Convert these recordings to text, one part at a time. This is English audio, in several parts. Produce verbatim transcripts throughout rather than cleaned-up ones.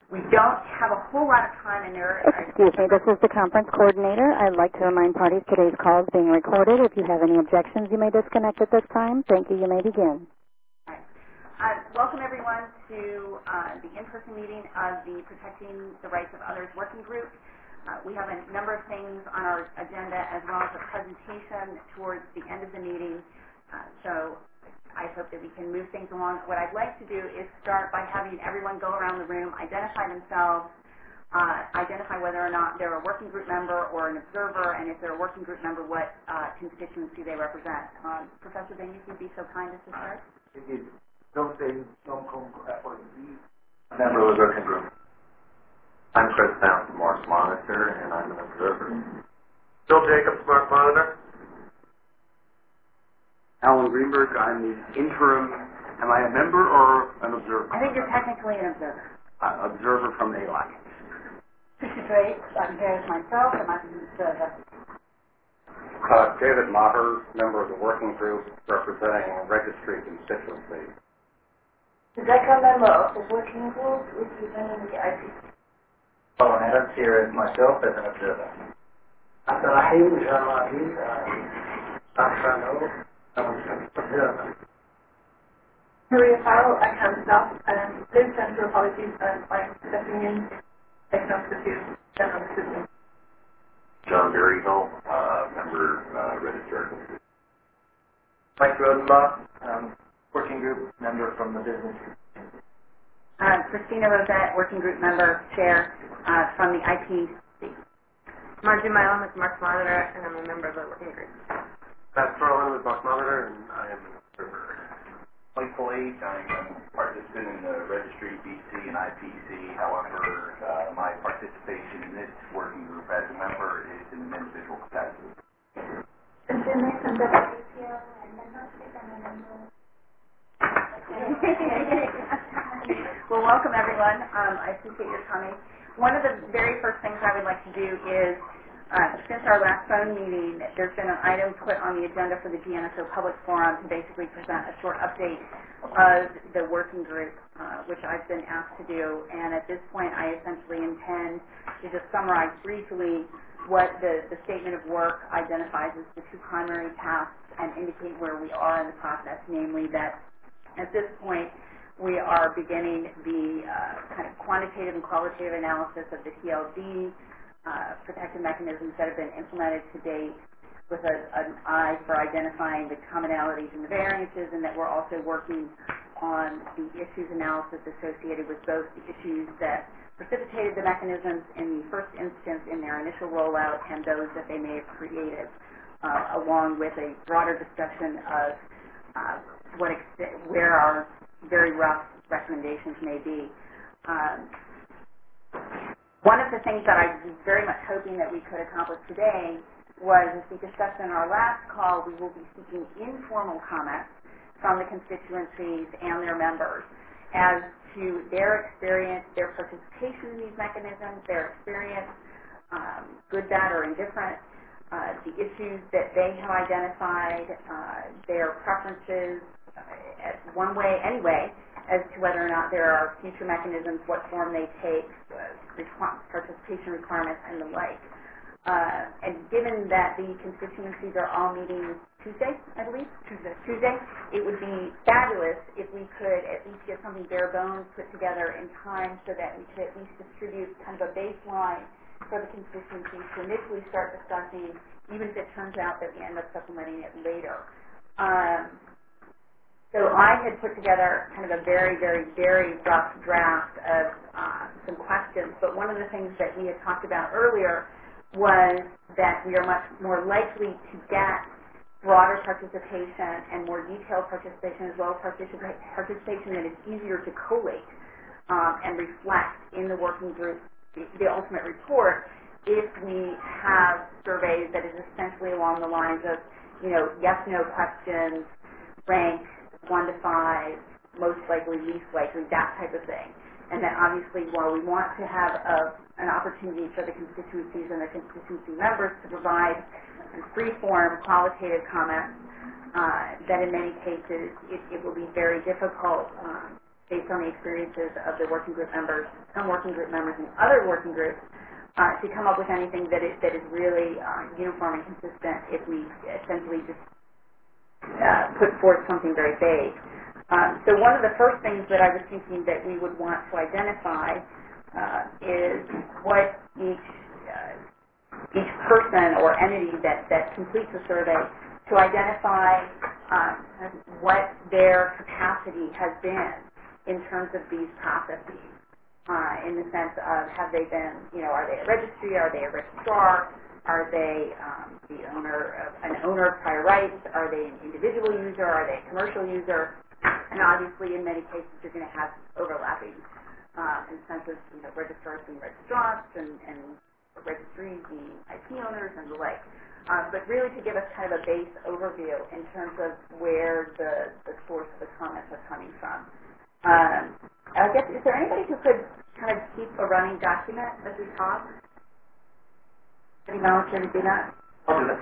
We don't have a whole lot of time in there. Excuse me, this is the conference coordinator. I'd like to remind parties today's call is being recorded. If you have any objections, you may disconnect at this time. Thank you. You may begin. Right. Uh, welcome, everyone, to uh, the in-person meeting of the Protecting the Rights of Others Working Group. Uh, we have a number of things on our agenda, as well as a presentation towards the end of the meeting. Uh, so I hope that we can move things along. What I'd like to do is start by having everyone go around the room, identify themselves, uh, identify whether or not they're a working group member or an observer, and if they're a working group member, what uh, constituency they represent. Um, Professor Bing, if you'd be so kind as to start. Member of the working group. I'm Chris Down from Mars Monitor, and I'm an observer. Bill Jacobs, Mars Monitor. Alan Greenberg, I'm the interim. Am I a member or an observer? I think you're technically an observer. Uh, observer from A L A C. This is great. I'm here as myself, and I'm an observer. Uh, David Maher, member of the working group representing a registry constituency. Rebecca, member of the working group representing the I P C. Owen Adams here as myself as an observer. Abdurrahim Jamahi, Afrano. Maria Farrell, I have staff and live Central Apologies, and I'm stepping in taking up the two general assistant. John Berryhill, uh, member, uh, registered. Mike Rodenbach, um, working group member from the business. Uh, Christina Rosette, working group member, chair uh, from the I P C. Margie Milam with Mars Monitor, and I'm a member of the working group. Pat Ferlin with Mars Monitor, and I am an observer. Michael H. I'm a participant in the registry, B C, and I P C. However, uh, my participation in this working group as a member is in an individual capacity. Well, welcome, everyone. Um, I appreciate your coming. One of the very first things I would like to do is, uh, since our last phone meeting, there's been an item put on the agenda for the G N S O Public Forum to basically present a short update of the working group, uh, which I've been asked to do. And at this point, I essentially intend to just summarize briefly what the, the statement of work identifies as the two primary tasks and indicate where we are in the process, namely that at this point, we are beginning the uh, kind of quantitative and qualitative analysis of the T L D uh, protective mechanisms that have been implemented to date with a, an eye for identifying the commonalities and the variances, and that we're also working on the issues analysis associated with both the issues that precipitated the mechanisms in the first instance in their initial rollout and those that they may have created, uh, along with a broader discussion of uh, what ex- where our very rough recommendations may be. Um, one of the things that I was very much hoping that we could accomplish today was, as we discussed in our last call, we will be seeking informal comments from the constituencies and their members as to their experience, their participation in these mechanisms, their experience, um, good, bad, or indifferent, uh, the issues that they have identified, uh, their preferences, uh, one way, anyway, as to whether or not there are future mechanisms, what form they take, uh, response, participation requirements, and the like. Uh, and given that the constituencies are all meeting Tuesday, I believe? Tuesday. Tuesday, it would be fabulous if we could at least get something bare bones put together in time so that we could at least distribute kind of a baseline for the constituencies to initially start discussing, even if it turns out that we end up supplementing it later. Um, So I had put together kind of a very, very, very rough draft of uh, some questions, but one of the things that we had talked about earlier was that we are much more likely to get broader participation and more detailed participation, as well as participa- participation that is easier to collate um, and reflect in the working group, the, the ultimate report, if we have surveys that is essentially along the lines of, you know, yes-no questions, rank, one to five, most likely, least likely, that type of thing. And that obviously, while we want to have a, an opportunity for the constituencies and the constituency members to provide free-form qualitative comments, uh, that in many cases it, it will be very difficult um, based on the experiences of the working group members, some working group members and other working groups, uh, to come up with anything that is, that is really uh, uniform and consistent if we essentially just uh, put forth something very vague. Um, so one of the first things that I was thinking that we would want to identify uh, is what each uh, each person or entity that, that completes a survey to identify um, what their capacity has been in terms of these processes. Uh, in the sense of, have they been, you know, are they a registry, are they a registrar, are they um, the owner of, an owner of prior rights, are they an individual user, are they a commercial user, and obviously in many cases you're going to have overlapping uh, in the sense of, you know, registrars being registrants and, and registries being I P owners and the like. Uh, but really to give us kind of a base overview in terms of where the, the source of the comments are coming from. Um, I guess, is there anybody who could kind of keep a running document as we talk? Any volunteer to do that? I'll do that.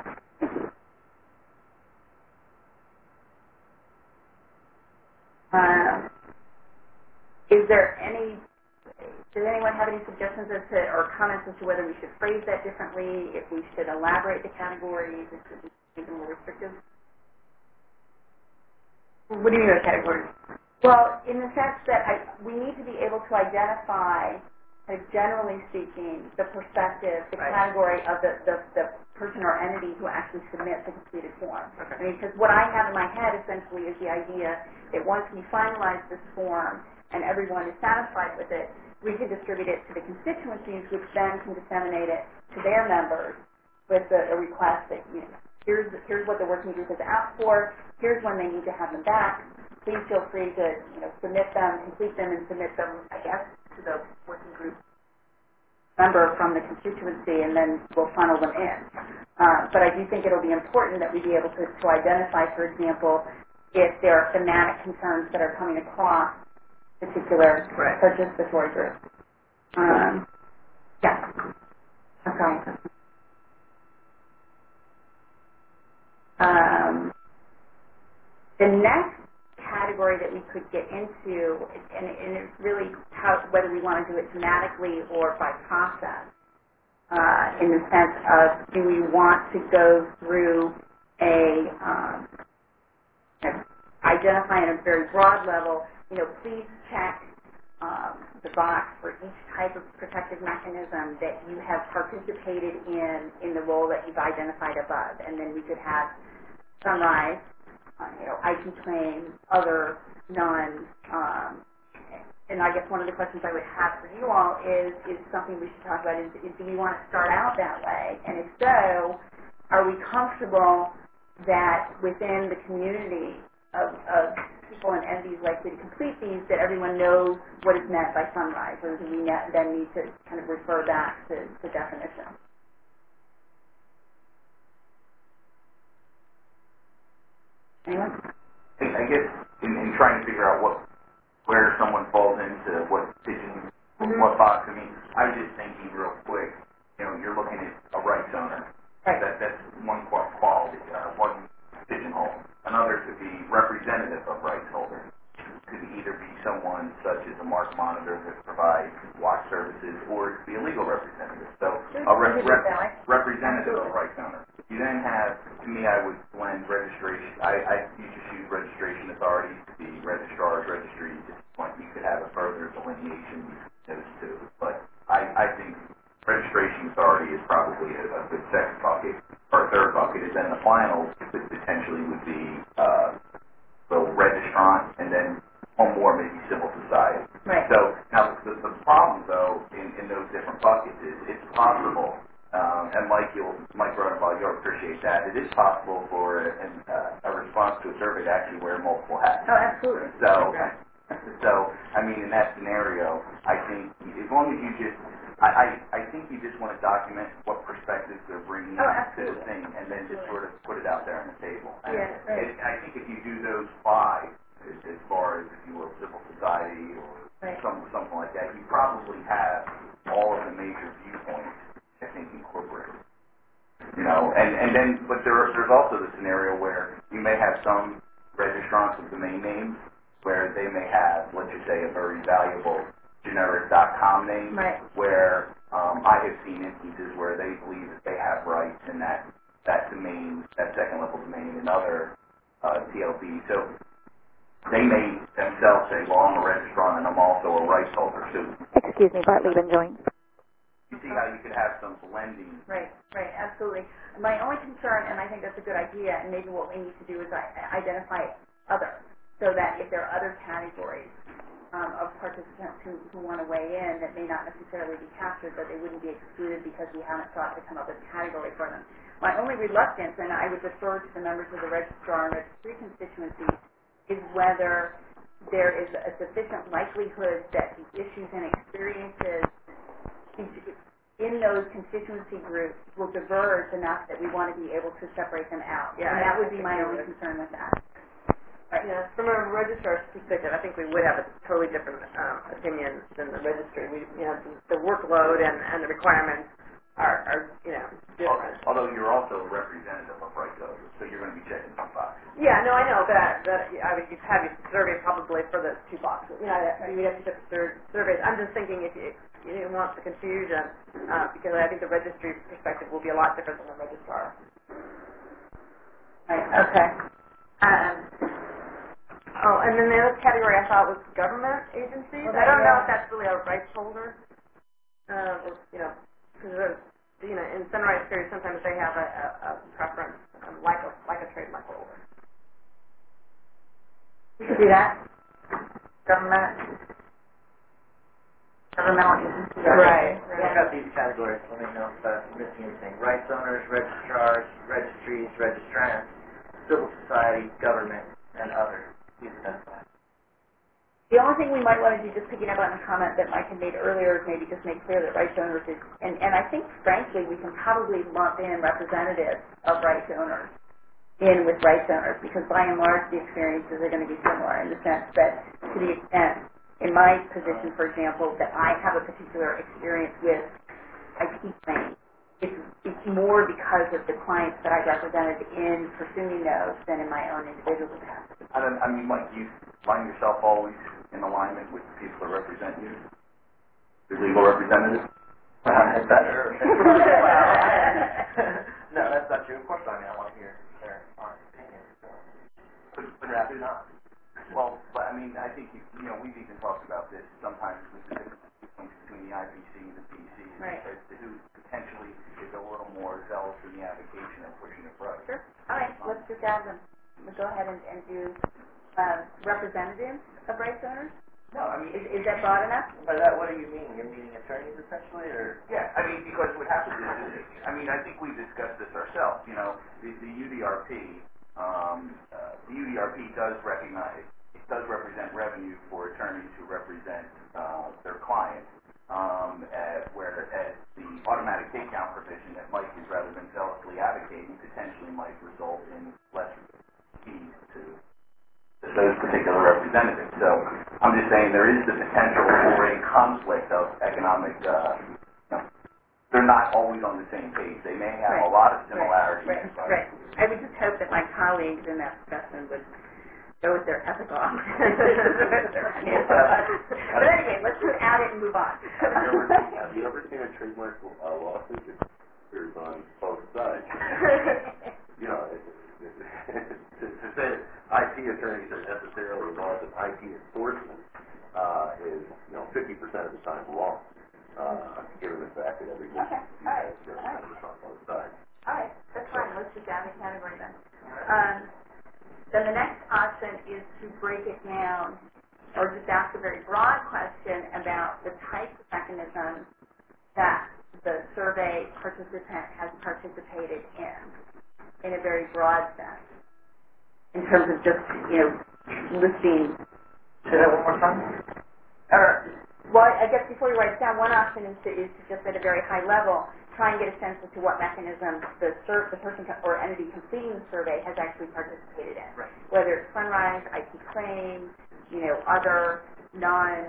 Um, is there any, does anyone have any suggestions as to, or comments as to whether we should phrase that differently, if we should elaborate the categories, if we should make them more restrictive? What do you mean by categories? Well, in the sense that I, we need to be able to identify, like, generally speaking, the perspective, the Right. category of the, the, the person or entity who actually submits the completed form. Okay. I mean, because what I have in my head essentially is the idea that once we finalize this form and everyone is satisfied with it, we can distribute it to the constituencies, which then can disseminate it to their members with a, a request that, you know, here's, here's what the working group has asked for, here's when they need to have them back. Please feel free to, you know, submit them, complete them, and submit them, I guess, to the working group member from the constituency, and then we'll funnel them in. Uh, but I do think it'll be important that we be able to, to identify, for example, if there are thematic concerns that are coming across particular Right. participatory groups. Um, yeah. Okay. Um, the next category that we could get into, and, and it's really how, whether we want to do it thematically or by process, uh, in the sense of, do we want to go through a, um, identify on a very broad level, you know, please check um, the box for each type of protective mechanism that you have participated in in the role that you've identified above, and then we could have summarize, uh, you know, I P claims, other, none, um, and I guess one of the questions I would have for you all is, is something we should talk about is, is do we want to start out that way? And if so, are we comfortable that within the community of, of people and entities likely to complete these, that everyone knows what is meant by sunrise, or do we then need to kind of refer back to, to definition? Anyone? I guess in, in trying to figure out what where someone falls into what pigeon, Mm-hmm. what box. I mean, I was just thinking real quick. You know, you're looking at a rights owner. Right. That that's one qu- quality, uh, one pigeonhole. Another could be representative of rights holders. Could either be someone such as a mark monitor that provides watch services, or it could be a legal representative. So a re- re- representative of rights owner. You then have, to me, I would blend registration. I, I you just use registration authority to be registrars, registries. At this point, you could have a further delineation between those two. But I, I think registration authority is probably a, a good second bucket, or a third bucket, and then the final could potentially would be uh, the registrant, and then one more maybe civil society. Right. So now the, the problem, though, in, in those different buckets is it's possible. Um, and Mike, you'll, Mike Rodenbaugh, you'll appreciate that. It is possible for a, an, uh, a response to a survey to actually wear multiple hats. Oh, absolutely. So, Okay. so I mean, in that scenario, I think as long as you just, I, I, I think you just want to document what perspectives they're bringing Oh, to the absolutely. thing, and then just sort of put it out there on the table. And Yeah, right. it, I think if you do those five, as, as far as, if you will, civil society or Right. some, something like that, you probably have all of the major viewpoints, I think, incorporated. You know, and, and then, but there, there's also the scenario where you may have some registrants with domain names where they may have, let's just say, a very valuable generic .com name, Right. where um, I have seen instances where they believe that they have rights in that, that domain, that second level domain in other uh, T L B. So they may themselves say, well, I'm a registrar and I'm also a rights holder. So Excuse me, Bart Liebenjoin. you see how you could have some blending. Right, right, absolutely. My only concern, and I think that's a good idea, and maybe what we need to do is I- identify other, so that if there are other categories um, of participants who, who want to weigh in that may not necessarily be captured, but they wouldn't be excluded because we haven't thought to come up with a category for them. My only reluctance, and I would defer to the members of the registrar and registry constituency, is whether there is a sufficient likelihood that the issues and experiences in those constituency groups will diverge enough that we want to be able to separate them out. Yeah, and that would I be think my we only would. concern with that. Right. Yeah, from a registrar's perspective, I think we would have a totally different um, opinion than the registry. We, you know, the, the workload and, and the requirements are, are, you know, different. Although you're also a representative of rights holders, so you're going to be checking some boxes. Yeah, no, I know that. That I would you'd have your survey probably for the two boxes. You know, that you have to check the surveys. I'm just thinking if you, you didn't want the confusion, uh, because I think the registry perspective will be a lot different than the registrar. Right. Okay. Um, Oh, and then the other category I thought was government agencies. Well, I don't know yeah. if that's really a rights holder, uh, or, you know, because you know, in Sunrise Series sometimes they have a, a, a preference, um, like a like a trademark holder. we could do that. Government. Governmental agencies. Right. I've got these categories. Let me know if I'm missing anything. Rights owners, registrars, registries, registrants, civil society, government, and other. These are the The only thing we might want to do, just picking up on a comment that Mike had made earlier, is maybe just make clear that rights owners is, and, and I think, frankly, we can probably lump in representatives of rights owners in with rights owners, because by and large the experiences are going to be similar in the sense that, to the extent, in my position, for example, that I have a particular experience with I T claims, it's, it's more because of the clients that I represented in pursuing those than in my own individual capacity. I, don't, I mean, like, you line yourself always in alignment with the people that represent you, your legal representative. Uh, is that her? No, that's not true. Of course, I mean, I want to hear their honest opinion. So. But, but I do not. Well, but I mean, I think, you, you know, we've even talked about this sometimes with the difference between the I P C and the P C Right. as to who potentially is a little more zealous in the advocation and pushing it right. Sure. All right, let's just add them. We'll go ahead and, and do uh, representatives of rights owners. No, I mean, Is, is that broad enough? By that, what do you mean? You're meeting attorneys, essentially, or? yeah, I mean, because what happens is, I mean, I think we discussed this ourselves, you know, the, the U D R P, um, uh, the U D R P does recognize, it does represent revenue for attorneys who represent uh, their clients, um, at, whereas the automatic takedown provision that Mike is rather than zealously advocating potentially might result in less fees to those particular representatives. So I'm just saying there is the potential for a conflict of economic, uh, you know, they're not always on the same page. They may have Right. a lot of similarities. Right, but right. I would just hope that my colleagues in that profession would go with their ethical obligations. But anyway, let's just add it and move on. Have you ever, have you ever seen a trademark uh, lawsuit that appears on both sides? You know, it, it, it, to, to say that I T attorneys are necessarily involved in I T enforcement uh, is, you know, fifty percent of the time wrong, uh, given the fact that every Okay, all right, all right. representative on both sides. All right, that's fine. Let's just add the category then. Um, then the next option is to break it down, or just ask a very broad question about the types of mechanisms that the survey participant has participated in, in a very broad sense, in terms of just, you know, listing. Say that one more time. Or, well, I guess before you write it down, one option is to, is to just at a very high level try and get a sense as to what mechanism the, ser- the person or entity completing the survey has actually participated in. Right. Whether it's Sunrise, I T claims, you know, other, none,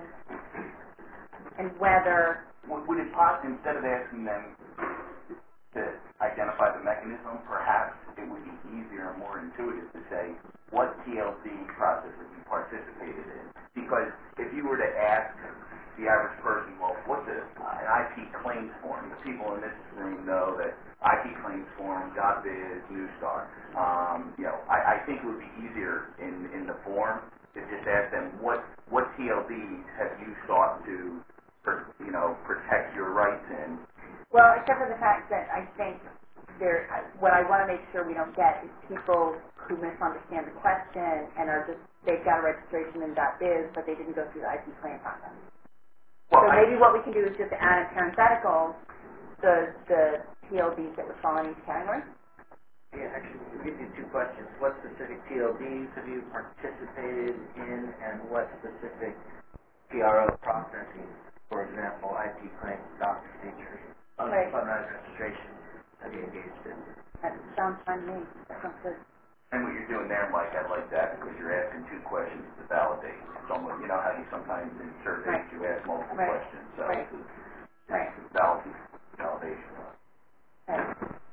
and whether... Would, would it possibly, instead of asking them to identify the mechanism, perhaps it would be easier easier and more intuitive to say, what T L D process have you participated in? Because if you were to ask the average person, well, what's a, an I P claims form? The people in this room know that I P claims form, JobBiz, Newstar. Um, you know, I, I think it would be easier in, in the form to just ask them, what what T L Ds have you sought to, per, you know, protect your rights in? Well, except for the fact that I think there, what I want to make sure we don't get is people who misunderstand the question and are just, they've got a registration in .biz, but they didn't go through the I P claim process. Well, so I, maybe what we can do is just add in parentheticals the, the T L Ds that would fall in each category. Yeah, actually, we give you two questions. What specific T L Ds have you participated in, and what specific P R O processes, for example, I P claims, doc procedures, Right. unauthorized registration, have you engaged in? That sounds fine to me. That sounds good. and what you're doing there, Mike, I like that because you're asking two questions to validate someone. You know how you sometimes in surveys Right. you ask multiple Right. questions, so Right. this is Right. valid, validation. Right.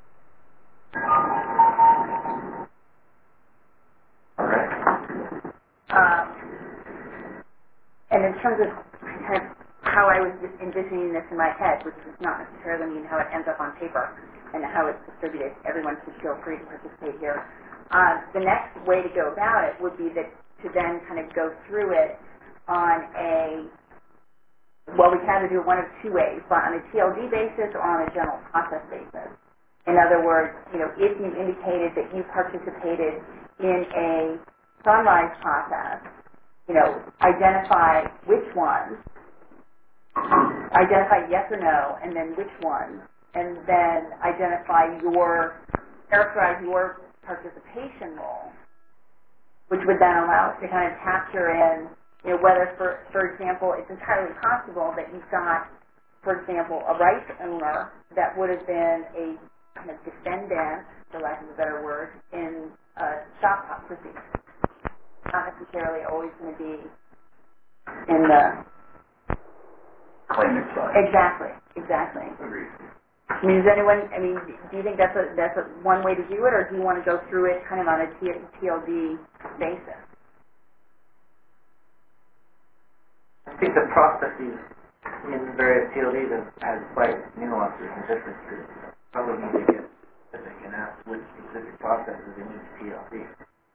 All right. Um, and in terms of kind of how I was just envisioning this in my head, which does not necessarily mean how it ends up on paper and how it's distributed, everyone should feel free to participate here. Uh, the next way to go about it would be that to then kind of go through it on a, well, we can either do it one of two ways, but on a T L D basis or on a general process basis. In other words, you know, if you indicated that you participated in a sunrise process, you know, identify which ones, identify yes or no, and then which ones, and then identify your, characterize your participation role, which would then allow us to kind of capture in, you know, whether, for, for example, it's entirely possible that you've got, for example, a rights owner that would have been a kind of defendant, for lack of a better word, in a shop talk proceeding. Not necessarily always going to be in the Claimant side. exactly, exactly. Agreed. I mean, does anyone? I mean, do you think that's a that's a one way to do it, or do you want to go through it kind of on a T L D basis? I think the processes in various T L Ds have, have quite nuances and differences. Probably need to get specific and ask which specific processes in each T L D.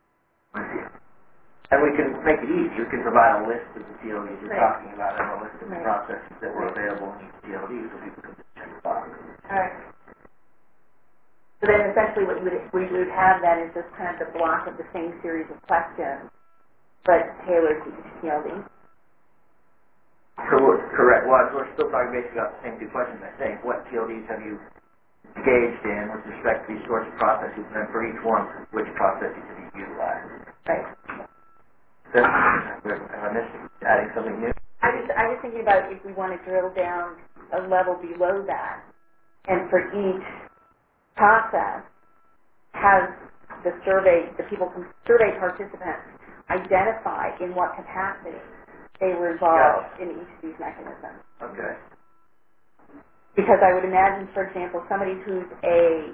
And we can make it easy. We can provide a list of the T L Ds you're Right. talking about and a list of the Right. processes that were available in each T L D so people can just check the box. All right. So then, essentially, what you would we would have then is just kind of the block of the same series of questions, but tailored to each T L D. Correct. Correct. Well, we're still talking basically about the same two questions. I think. What T L Ds have you engaged in with respect to these sorts of processes, and then for each one, which processes have you utilized? Right. Am I missing adding something new? I was I was thinking about if we want to drill down a level below that, and for each process, have the survey, the people, survey participants, identify in what capacity they were involved Gotcha. in each of these mechanisms. Okay. Because I would imagine, for example, somebody who's a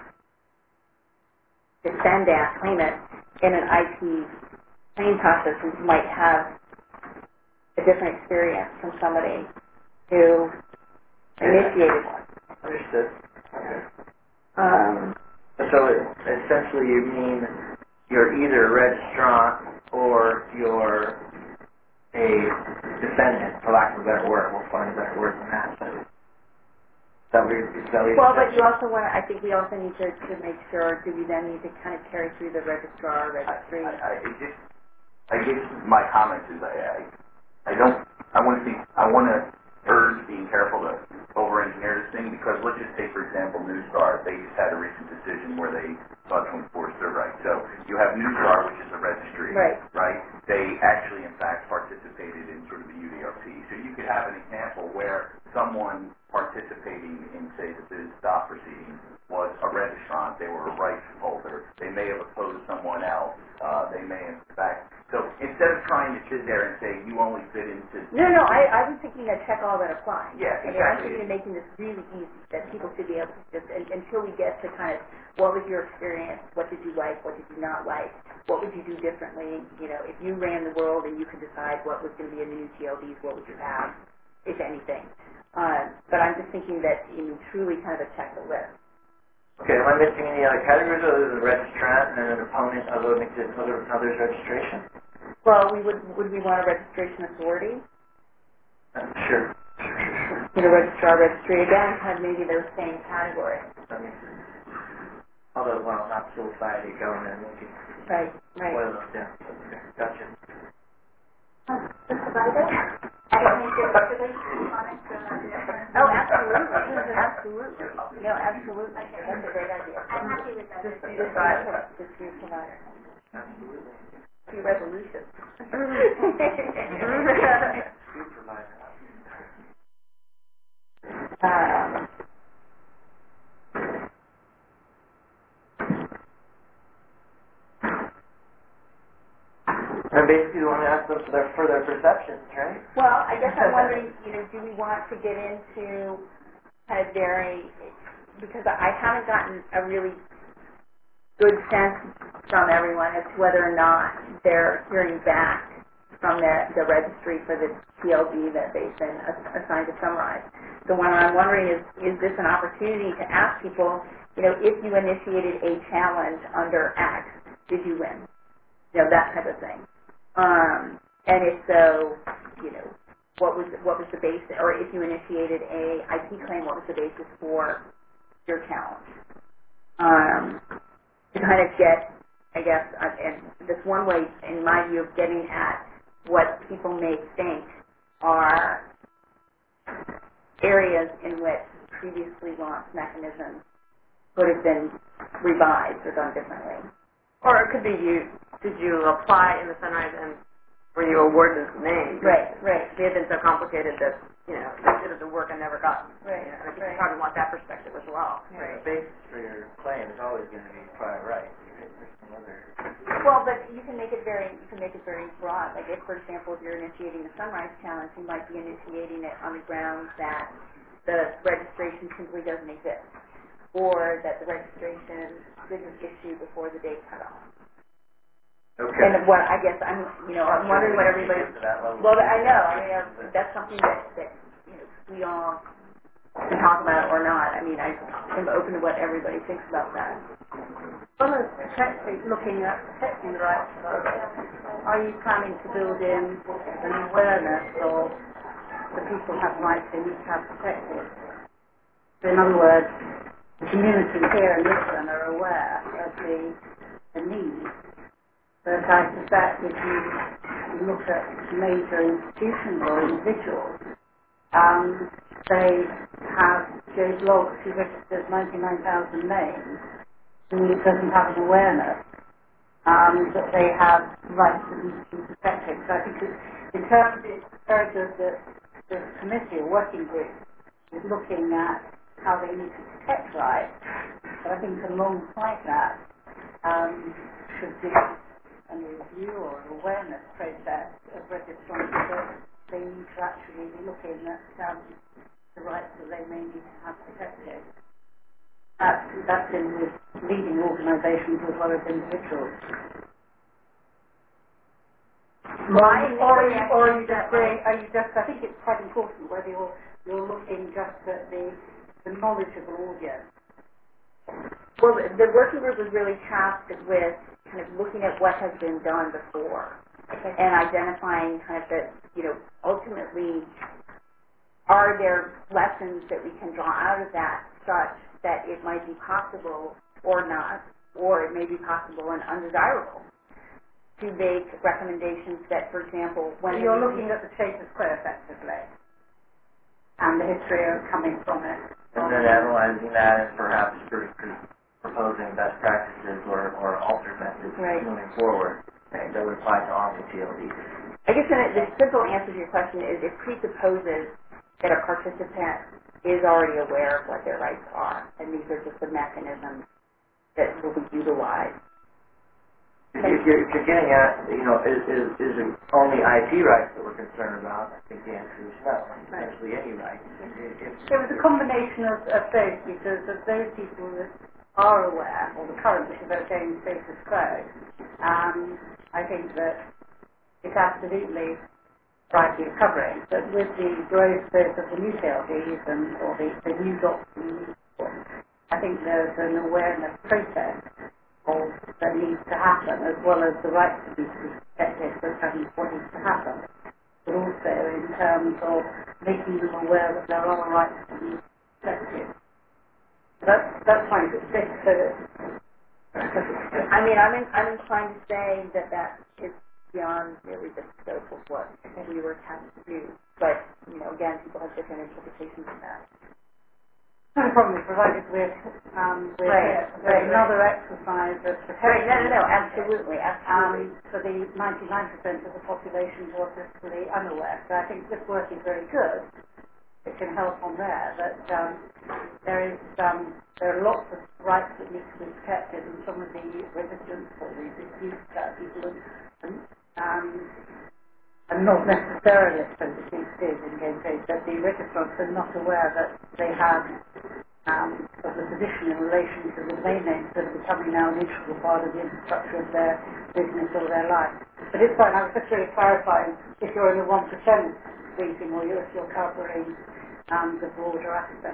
defendant, claimant in an I P claim process might have a different experience from somebody who initiated one. Understood. Okay. Um, So it, essentially you mean you're either a registrant or you're a defendant, for lack of a better word. We'll find a better word than that. But is that what you're, is that what you're well, but saying? you also want to, I think we also need to, to make sure, do we then need to kind of carry through the registrar, registry? I, I, I just, I guess my comments is I, I, I don't, I want to be, I want to urge being careful to over-engineer this thing because let's just take, for example, Newstar. They just had a recent decision where they sought to enforce their rights. So you have Newstar, which is a registry, Right. right? They actually, in fact, participated in sort of the U D O T. So you could have an example where someone participating in, say, the biz stop proceedings was a registrant. They were a rights holder. They may have opposed someone else uh, they may in fact. So instead of trying to sit there and say you only fit into No, no, I, I was thinking a check all that apply. Yeah, I mean, I'm exactly. thinking of making this really easy, that people should be able to just, and, until we get to kind of, what was your experience, what did you like, what did you not like, what would you do differently, you know, if you ran the world and you could decide what was going to be in the new T L Ds, what would you have, if anything. Uh, but I'm just thinking that, you know, truly kind of a check the list. Okay, am I missing any other categories other than registrant and an opponent of an exist other another's registration? Well, we would, would we want a registration authority? Uh, sure. Sure, sure, sure. You know, registrar, registry, again, kind of maybe those same categories. That makes sense. Although, well, not society, government, maybe. Right, right. One of those, yeah. Okay, gotcha. Mister Bible? I don't think there's observation comments or Oh, absolutely, absolutely. No, absolutely. That's a great idea. I'm happy with that. Just, just, just, just your provider. Absolutely. Your resolution. Supervisor. Um, And basically, you want to ask them for their, for their perceptions, right? well, I guess I'm wondering, you know, do we want to get into kind of very, because I haven't gotten a really good sense from everyone as to whether or not they're hearing back from the, the registry for the T L D that they've been ass- assigned to summarize. So what I'm wondering is, is this an opportunity to ask people, you know, if you initiated a challenge under X, did you win? You know, that type of thing. Um, and if so, you know, what was what was the basis, or if you initiated a I P claim, what was the basis for your challenge? Um, to kind of get, I guess, uh, and this one way, in my view, of getting at what people may think are areas in which previously launched mechanisms could have been revised or done differently. Or it could be you, did you apply in the Sunrise and were you awarded the name? Right, right. It may have been so complicated that, you know, they did the work and never got. Right, You know, and I think right. you probably want that perspective as well. Right. The basis for your claim is always going to be prior rights. Right? There's some other... Well, but you can make it very, you can make it very broad. Like if, for example, if you're initiating the Sunrise Challenge, you might be initiating it on the grounds that the registration simply doesn't exist, or that the registration didn't issue before the date cutoff. Okay. And what I guess I'm, you know, I'm wondering what everybody. Well, I know. I mean, uh, that's something that that you know we all can talk about or not. I mean, I am open to what everybody thinks about that. Well, as protecting, looking at protecting the rights of others, are you planning to build in an awareness of the people have rights they need to have protected? So in other words, the community here in Lisbon are aware of the, the need. But I suspect if you, you look at major institutions or individuals, um, they have J Blogs who registers ninety-nine thousand names, who doesn't have an awareness um, that they have rights that need to be protected. So I think it's, in terms, it's very good that the committee or working group is looking at how they need to protect rights. But I think alongside that um, should be a review or an awareness process of registrants that they need to actually be looking at um, the rights that they may need to have protected. That's, that's in with leading organisations as well as individuals. My or, or, initial or are reaction you is that just doing, are you just, I think it's quite important whether you're, you're looking just at the, the knowledgeable audience. Well, the, the working group was really tasked with kind of looking at what has been done before Okay. and identifying kind of the, you know, ultimately, are there lessons that we can draw out of that such that it might be possible or not, or it may be possible and undesirable to make recommendations that, for example, when So you're looking at the status quo effectively and the history of coming from it. And then analyzing that and perhaps pr- pr- proposing best practices or, or altered methods Right. moving forward that would apply to all the T L Ds. I guess the, the simple answer to your question is it presupposes that a participant is already aware of what their rights are, and these are just the mechanisms that will be utilized If you're, if you're getting at, you know, is, is, is it only I P rights that we're concerned about? I think the answer is no. Essentially any rights. If, if, It was a combination of, of both, because of those people that are aware, or the current issue about getting status quo, um, I think that it's absolutely rightly covering. But with the growth both of the new T L Ds and or the, the new documents, I think there's an awareness process of that needs to happen, as well as the rights that need to be protected for what needs to happen. But also in terms of making them aware that there are rights to be protected. That's that's fine. It's just so that. I mean, I'm in, I'm inclined to say that that is beyond really the scope of what we were tasked to do. But you know, again, people have different interpretations of that. No problem, provided with, um, with Right, right, another right. exercise of protection. Right, no, no, no, absolutely, absolutely. Um, for the ninety-nine percent of the population who are physically unaware. So I think this work is very good. It can help on there, but um, there is um, there are lots of rights that need to be protected, and some of the resistance or the disputes that people and, um, and not necessarily, so to speak, did in game case, that the registrants are not aware that they have um, of the position in relation to the domain names that are becoming now an integral part of the infrastructure of their business or their life. But it's fine, I was just really clarifying if you're only one percent briefing or if you're covering um, the broader aspect.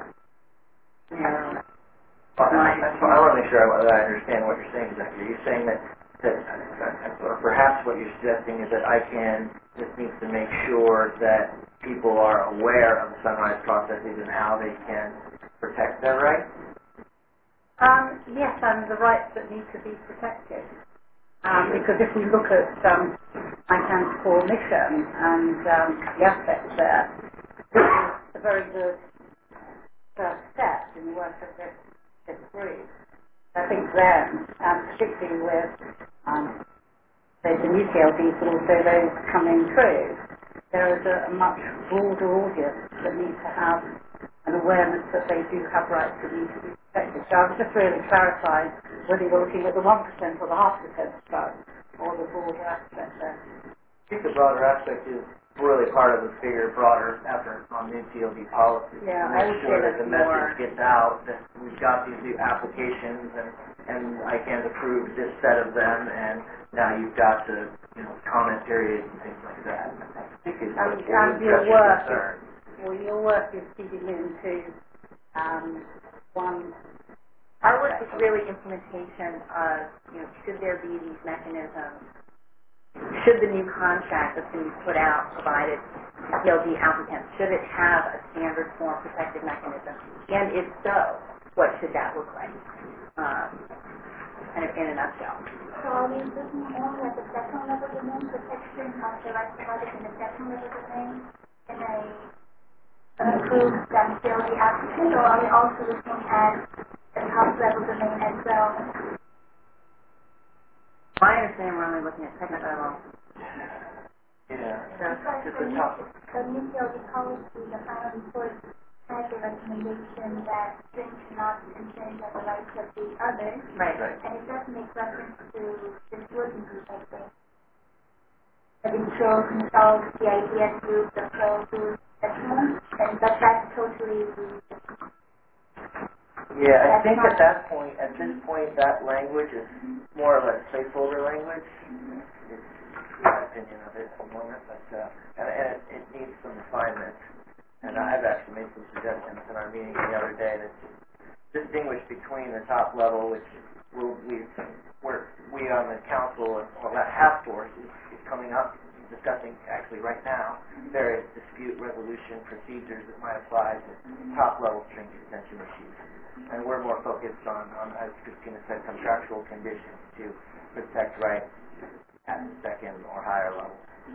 Yeah. Well, I, I, I want to make sure I, that I understand what you're saying exactly. You're saying that, that uh, or perhaps what you're suggesting is that I can just needs to make sure that people are aware of the sunrise processes and how they can protect their rights? Um, yes, and the rights that need to be protected. Um, because if we look at um, ICANN's core mission and um, the aspects there, this is a very good first step in the work of this, this group. I think then, um, particularly with um, the, the new T L Ds, but also those coming through, there is a, a much broader audience that needs to have an awareness that they do have rights that need to be protected. So I was just really clarifying whether you're looking at the one percent or the half percent stuff, or the broader aspect there. I think the broader aspect is really part of the bigger, broader effort on new T L D policy. Yeah, to make I would sure say that that's the more. message gets out, that we've got these new applications, and, and ICANN's approved this set of them, and now you've got the, you know, comment periods and things like that. I think it's And, what and would your address your work concern. is, well, your work is feeding into um, one. Our work is really implementation of, you know, should there be these mechanisms, should the new contract that's going to be put out provided to T L D applicants, should it have a standard form protective mechanism? And if so, what should that look like? Um, kind of in a nutshell. So are we looking only at the second level domain protection of the rights provided in the second level domain in a approved um, T L D applicant, or are we also looking at the top level domain as well? My understanding, we're only looking at second level. Yeah, Because just the the new, top. the new T L D policy, the final report has a recommendation that strings should not infringe on the rights of the others. Right. Right. And it does make reference to this working group, I think. The intro, consult, the ideas group, the pro group, et cetera. And but that's totally Yeah, I That's think not- at that point, at this point, that language is more of a placeholder language. It's my opinion of it at the moment, but uh, and, and it, it needs some refinement. And I've actually made some suggestions in our meeting the other day that distinguish between the top level, which we'll, we we're, we on the council, or that task force is, is coming up, discussing actually right now various dispute resolution procedures that might apply to top level string extension issues. And we're more focused on, on, as Christina said, contractual conditions to protect rights at the second or higher level.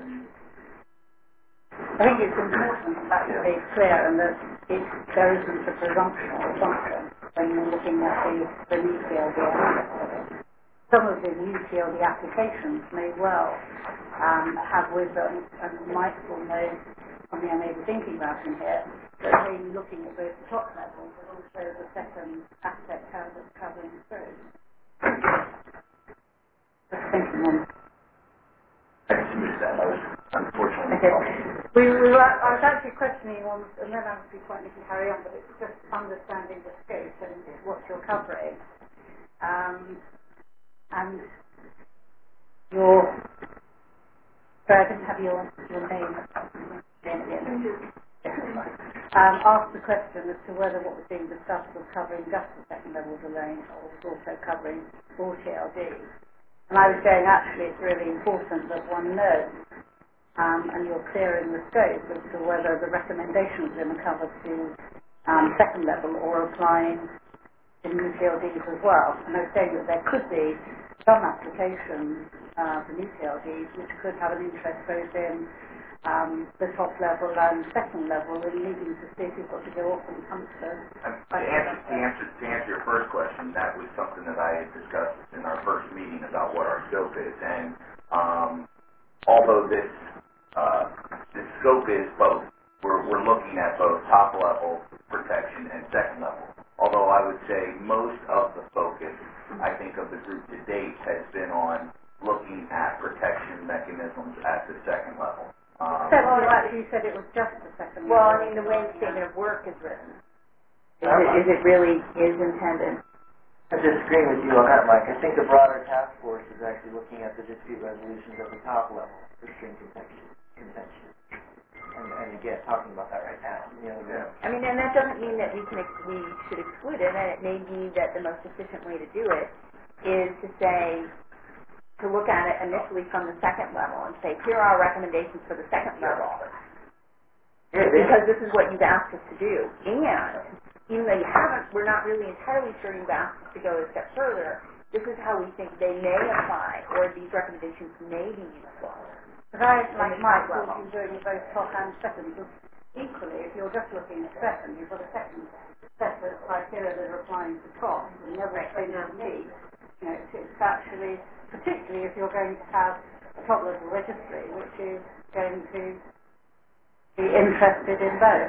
I think it's important that it's made clear and that it, there isn't a presumption or assumption when you're looking at the, the new T L D aspect of it. Some of the new T L D applications may well um, have with them, and Mike will know something I may be thinking about in here, that may be looking at both the top level but also the second aspect how it's covering through. So thinking on. I just missed that. I was unfortunately Okay. talking. We, we were, I was actually questioning on, and then I would be quite to carry on, but it's just understanding the scope and what you're covering. Um, and your, so I didn't have your, your name at the end. Um, asked the question as to whether what was being discussed was covering just the second level domain or was also covering all T L D. And I was saying actually it's really important that one knows um, and you're clear in the scope as to whether the recommendations are going to cover to um, second level or applying in new T L Ds as well. And I was saying that there could be some applications uh, for new T L Ds which could have an interest both in um, the top level and second level and needing to see if you've got to go off and come to Um, to, answer, to, answer, to answer your first question, that was something that I had discussed in our first meeting about what our scope is. And um, although this uh, this scope is both, we're, we're looking at both top level protection and second level. Although I would say most of the focus, I think, of the group to date has been on looking at protection mechanisms at the second level. Um, So, well, actually, you said it was just the second Well, level. I mean, the way the statement of work is written, is it, is it really is intended? I disagree with you on that, Mike. I think the broader task force is actually looking at the dispute resolutions at the top level for string contention. contention. And, and again, talking about that right now. You know, yeah. I mean, and that doesn't mean that we can ex- we should exclude it, and it may be that the most efficient way to do it is to say, to look at it initially from the second level and say, here are our recommendations for the second level, Yeah, because this is what you've asked us to do. And even though you haven't, we're not really entirely sure you've asked us to go a step further, this is how we think they may apply, or these recommendations may be useful. But I, In like the Mike, top thought you were doing both top and second. But equally, if you're just looking at second, you've got a second set of criteria that are applying to top. And the other thing to me, you know, it's, it's actually, particularly if you're going to have a top level registry, which is going to be interested in both.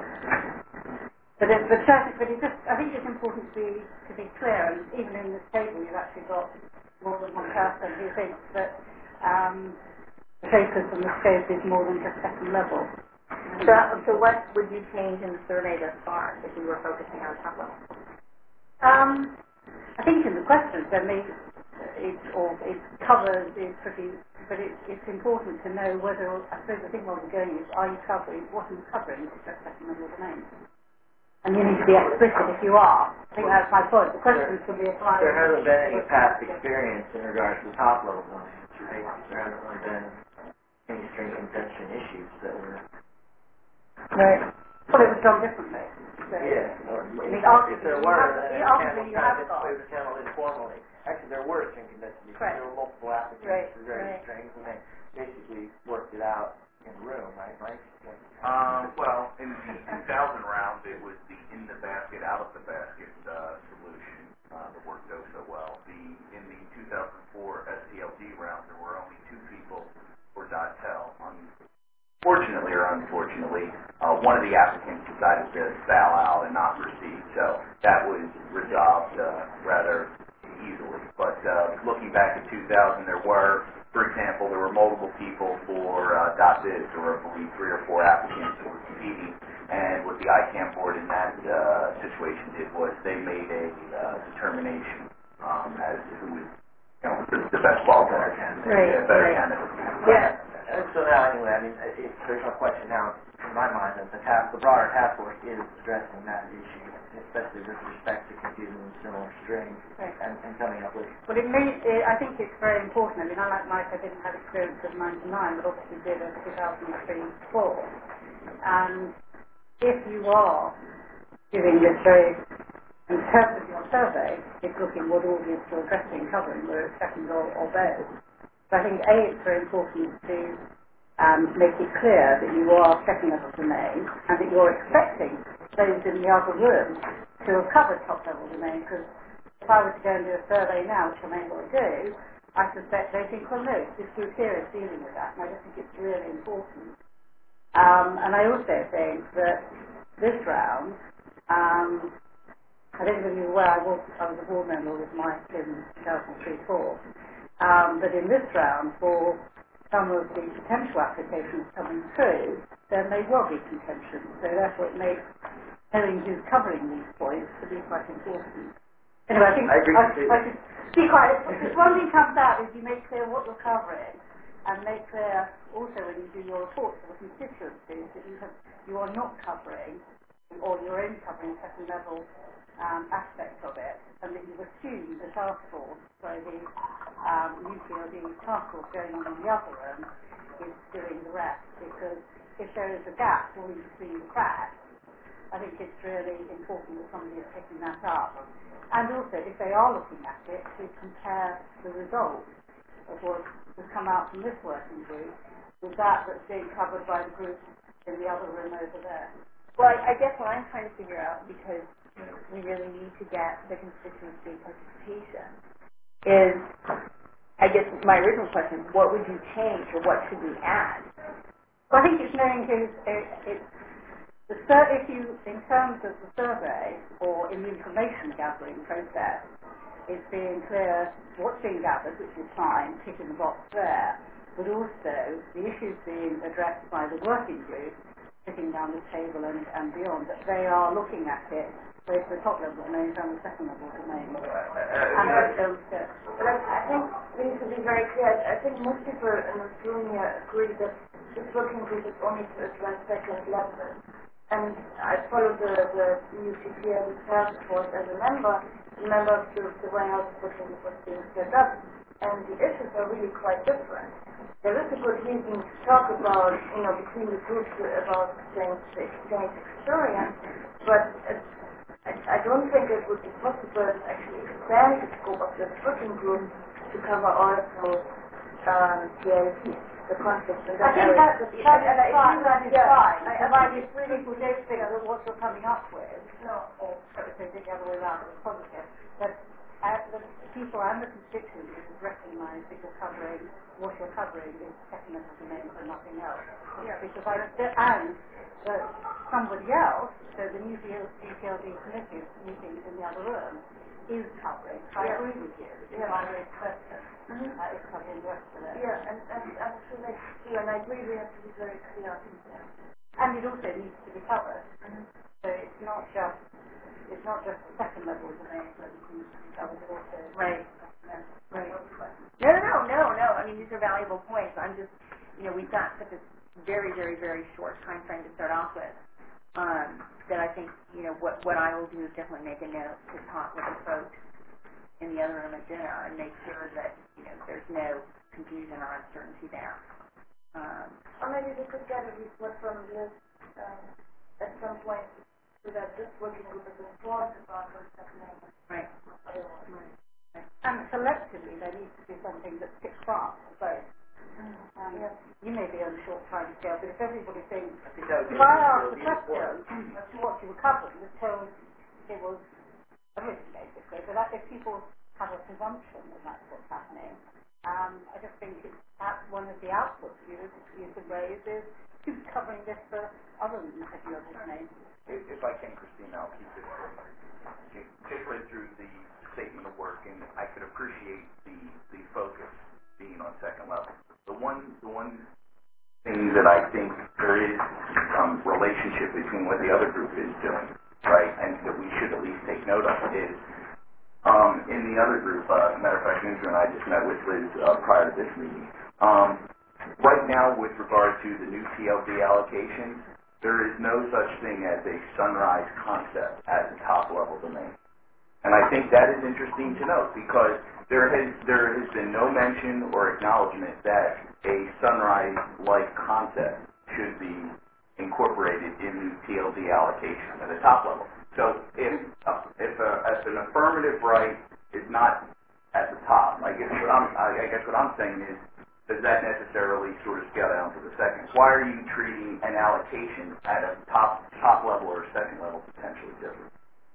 But it, but certainly, but it just, I think it's important to be to be clear. And even in this table, you've actually got more than one person who thinks that um, the focus on the scope is more than just second level. So, so what would you change in the survey thus far if we were focusing on top level? Um, I think in the questions, then they, it, or it covers is pretty, but it, it's important to know whether, I suppose the thing where we're going is, are you covering, what are you covering is just second level domain? And you need to be explicit if you are. I think that's my point. The questions can be applied. There hasn't been any past experience in regards to top level domains, right? There hasn't really been any string contention issues that were... Right. Well, it was done differently. So. Yeah. Or, I mean, if there were, have, then it was handled, kind of, it was handled informally. Actually, there were string contention issues. Right. There were multiple applicants Right. for various Right. strings, and they basically worked it out in the room, right, Mike? Um, well, in the two thousand round, it was the in the basket, out of the basket uh, solution uh, that worked out so well. The in the two thousand four S T L D round, there were only two people for .tel. Unfortunately or unfortunately, uh, one of the applicants decided to bow out and not proceed, so that was resolved uh, rather easily. But uh, looking back at two thousand, there were, for example, there were multiple people for uh, .biz. There were, I believe, three or four applicants who were competing, and what the I CAM board in that uh, situation did was they made a uh, determination um, as to who was, you know, the, the best qualified candidate, Right, yeah, better right. candidate. Yeah. Uh, so now, anyway, I mean, it, there's no question now, in my mind, that the task, the broader task force is addressing that issue, especially with respect to confusing similar strings Right. and, and coming up with. Well, it may, it, I think it's very important. I mean, I like Mike, I didn't have experience of ninety-nine, but obviously did of two thousand three four. And if you are doing this very, in terms of your survey, it's looking what audience you're addressing, covering, whether it's second or, or both. So I think, A, it's very important to um, make it clear that you are checking up the domain and that you're expecting those in the other room to have covered top-level domain, because if I were to go and do a survey now, which I may well do, I suspect they think, well, no, this group here is dealing with that, and I just think it's really important. Um, and I also think that this round, um, I don't know if you're aware, I was, I was a board member with Mike in two thousand three four, Um, but in this round, for some of the potential applications coming through, then they will be contention. So therefore it makes knowing who's covering these points to be quite important. Anyway, I think I agree I, completely. I should be quiet. If one thing comes out is you make clear what you're covering, and make clear also when you do your reports for the constituencies that you have you are not covering, or you're only covering second level um, aspects of it, and that you assume the task force, so the um, U P L D task force going on in the other room is doing the rest, because if there is a gap falling between the cracks, I think it's really important that somebody is picking that up. And also, if they are looking at it, to compare the results of what has come out from this working group with that that's being covered by the group in the other room over there. Well, I, I guess what I'm trying to figure out, because you know, we really need to get the constituency participation, is, I guess my original question, what would you change or what should we add? Well, I think it's knowing who's, it, it's the sur- if you, in terms of the survey or in the information gathering process, it's being clear what's being gathered, which is fine, ticking the box there, but also the issues being addressed by the working group, sitting down the table and, and beyond, that they are looking at it both the top level domains and the second level domains. And that's those steps. But I, I think we need to be very clear. I think most people in this room here agree that this working group is only to address second level. And I followed the, the U C P L task force as a member, a member of the, the Warehouse working group was being set up, and the issues are really quite different. There is a good reason to talk about, you know, between the groups about exchange, exchange experience, but it's, I, I don't think it would be possible to actually expand the scope of this working group to cover also um, T L C. The conflict in that I think area. that's the And, and I fine, think that that is yeah, fine, I, I provided think it's really people don't think that what you're coming up with, no. or so they think the other way around, it's positive, that uh, the people and the constituents recognise that you're covering, what you're covering is second level domains and nothing else. Yeah. Because I, and that somebody else, so the new U P L D committee meeting in the other room, is covering. I Yeah. agree with you. It's Yeah. my raised question. Mm-hmm. Uh, it's covering the rest of it. Yeah, and, and I'm sure that's clear, and I agree we have to be very clear. Yeah. And it also needs to be covered. Mm-hmm. So it's not just it's not just the second level domain that needs to be covered, but also Right. no, Right. No, no, no, no, no. I mean, these are valuable points. I'm just, you know, we've got such a very, very, very short time frame to start off with. Um, that I think, you know, what what I will do is definitely make a note to talk with the folks in the other room at dinner and make sure that, you know, there's no confusion or uncertainty there. Um, Or maybe we could get a report from Liz um, at some point so that this working group is informed about what's happening. right. right. And collectively there needs to be something that picks up both. Um, Yeah. You may be on a short time scale, but if everybody thinks, I think that would if be I a asked the good report. question as to what you were covering, until it was written basically, but that, if people have a presumption that that's what's happening, um, I just think it's that's one of the outputs you, you could raise is who's covering this for other than the few other names. If, if I can, Christina, I'll keep this brief. Particularly through the statement of work, and I could appreciate the, the focus being on second level. The one, the one thing that I think there is some relationship between what the other group is doing, right, and that we should at least take note of is, um, in the other group, uh, matter of fact, Andrew and I just met with Liz uh, prior to this meeting. Um, right now, with regard to the new T L D allocations, there is no such thing as a sunrise concept at the top level domain. And I think that is interesting to note because there has there has been no mention or acknowledgement that a sunrise-like concept should be incorporated in the T L D allocation at the top level. So if uh, if, uh, if an affirmative right is not at the top, I guess what I'm I guess what I'm saying is, does that necessarily sort of scale down to the second? Why are you treating an allocation at a top top level or second level potentially different?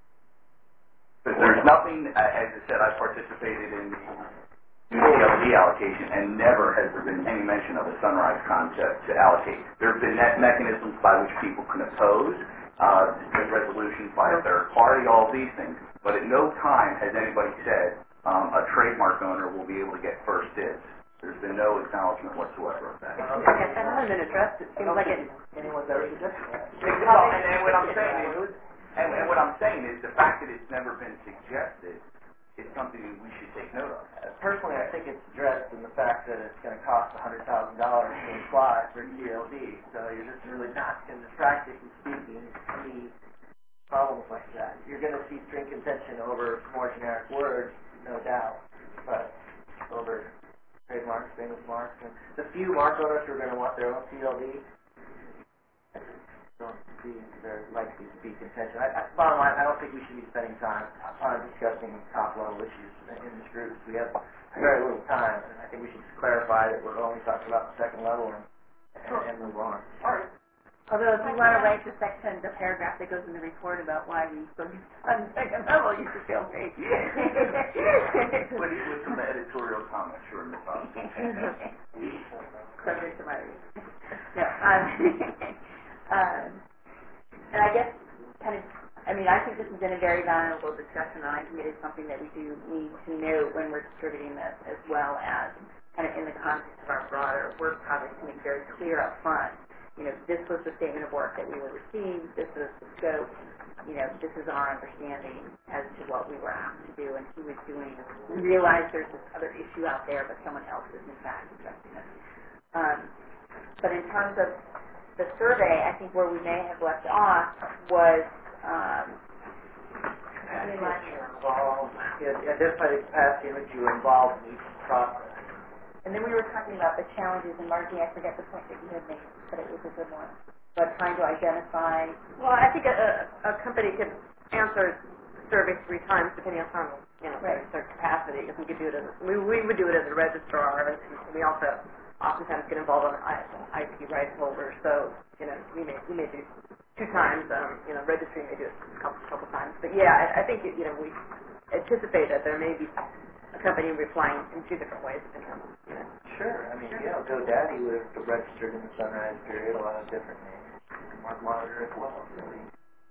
Because there's nothing, uh, as I said, I participated in the T L D allocation, and never has there been any mention of a sunrise concept to allocate. There have been me- mechanisms by which people can oppose, uh, resolutions by a third party, all these things, but at no time has anybody said, um, a trademark owner will be able to get first dibs. There's been no acknowledgement whatsoever of that. I haven't been addressed. It seems like it. Anyone's ever suggested that. Well, and, and what I'm saying is, and, and what I'm saying is, the fact that it's never been suggested is something that we should take note of. Uh, Personally, I think it's addressed in the fact that it's going to cost one hundred thousand dollars to apply for T L D, so you're just really not, in the practically speaking, see problems like that. You're going to see string contention over more generic words, no doubt, but over trademarks, famous marks, and the few mark owners who are going to want their own T L D, I just don't see there likely to be contention. I, I, bottom line, I don't think we should be spending time on discussing top-level issues in this group. We have very little time, and I think we should just clarify that we're only talking about the second level and, and, and move on. All right. Although if you want to write the section, the paragraph that goes in the report about why we focus on the second level, you should feel free. with, with some editorial comments, sure, no problem. Subject to my no, um, um, and I guess kind of, I mean, I think this has been a very valuable discussion, and I think it is something that we do need to note when we're distributing this, as well as kind of in the context of our broader work project, to make very clear up front. You know, this was the statement of work that we were receiving, this is the scope, you know, this is our understanding as to what we were asked to do and who was doing it. We realize there's this other issue out there, but someone else is in fact addressing it. Um, but in terms of the survey, I think where we may have left off was um, involved, you know, identify the capacity in which you were involved in each process. and then we were talking about the challenges, and Margie, I forget the point that you had made, but it was a good one. But trying to identify. Well, I think a, a company could answer surveys three times depending upon, you know, Right. their capacity. Because we could do it as we, we would do it as a registrar, and we also oftentimes get involved on I P rights holders. So you know, we may we may do two times. Um, you know, registry may do it a couple couple times. But yeah, I, I think you know we anticipate that there may be a company replying in two different ways depending on, you know. Sure. I mean, you know, GoDaddy would have registered in the sunrise period a lot of different names. Mark Monitor as well. So we,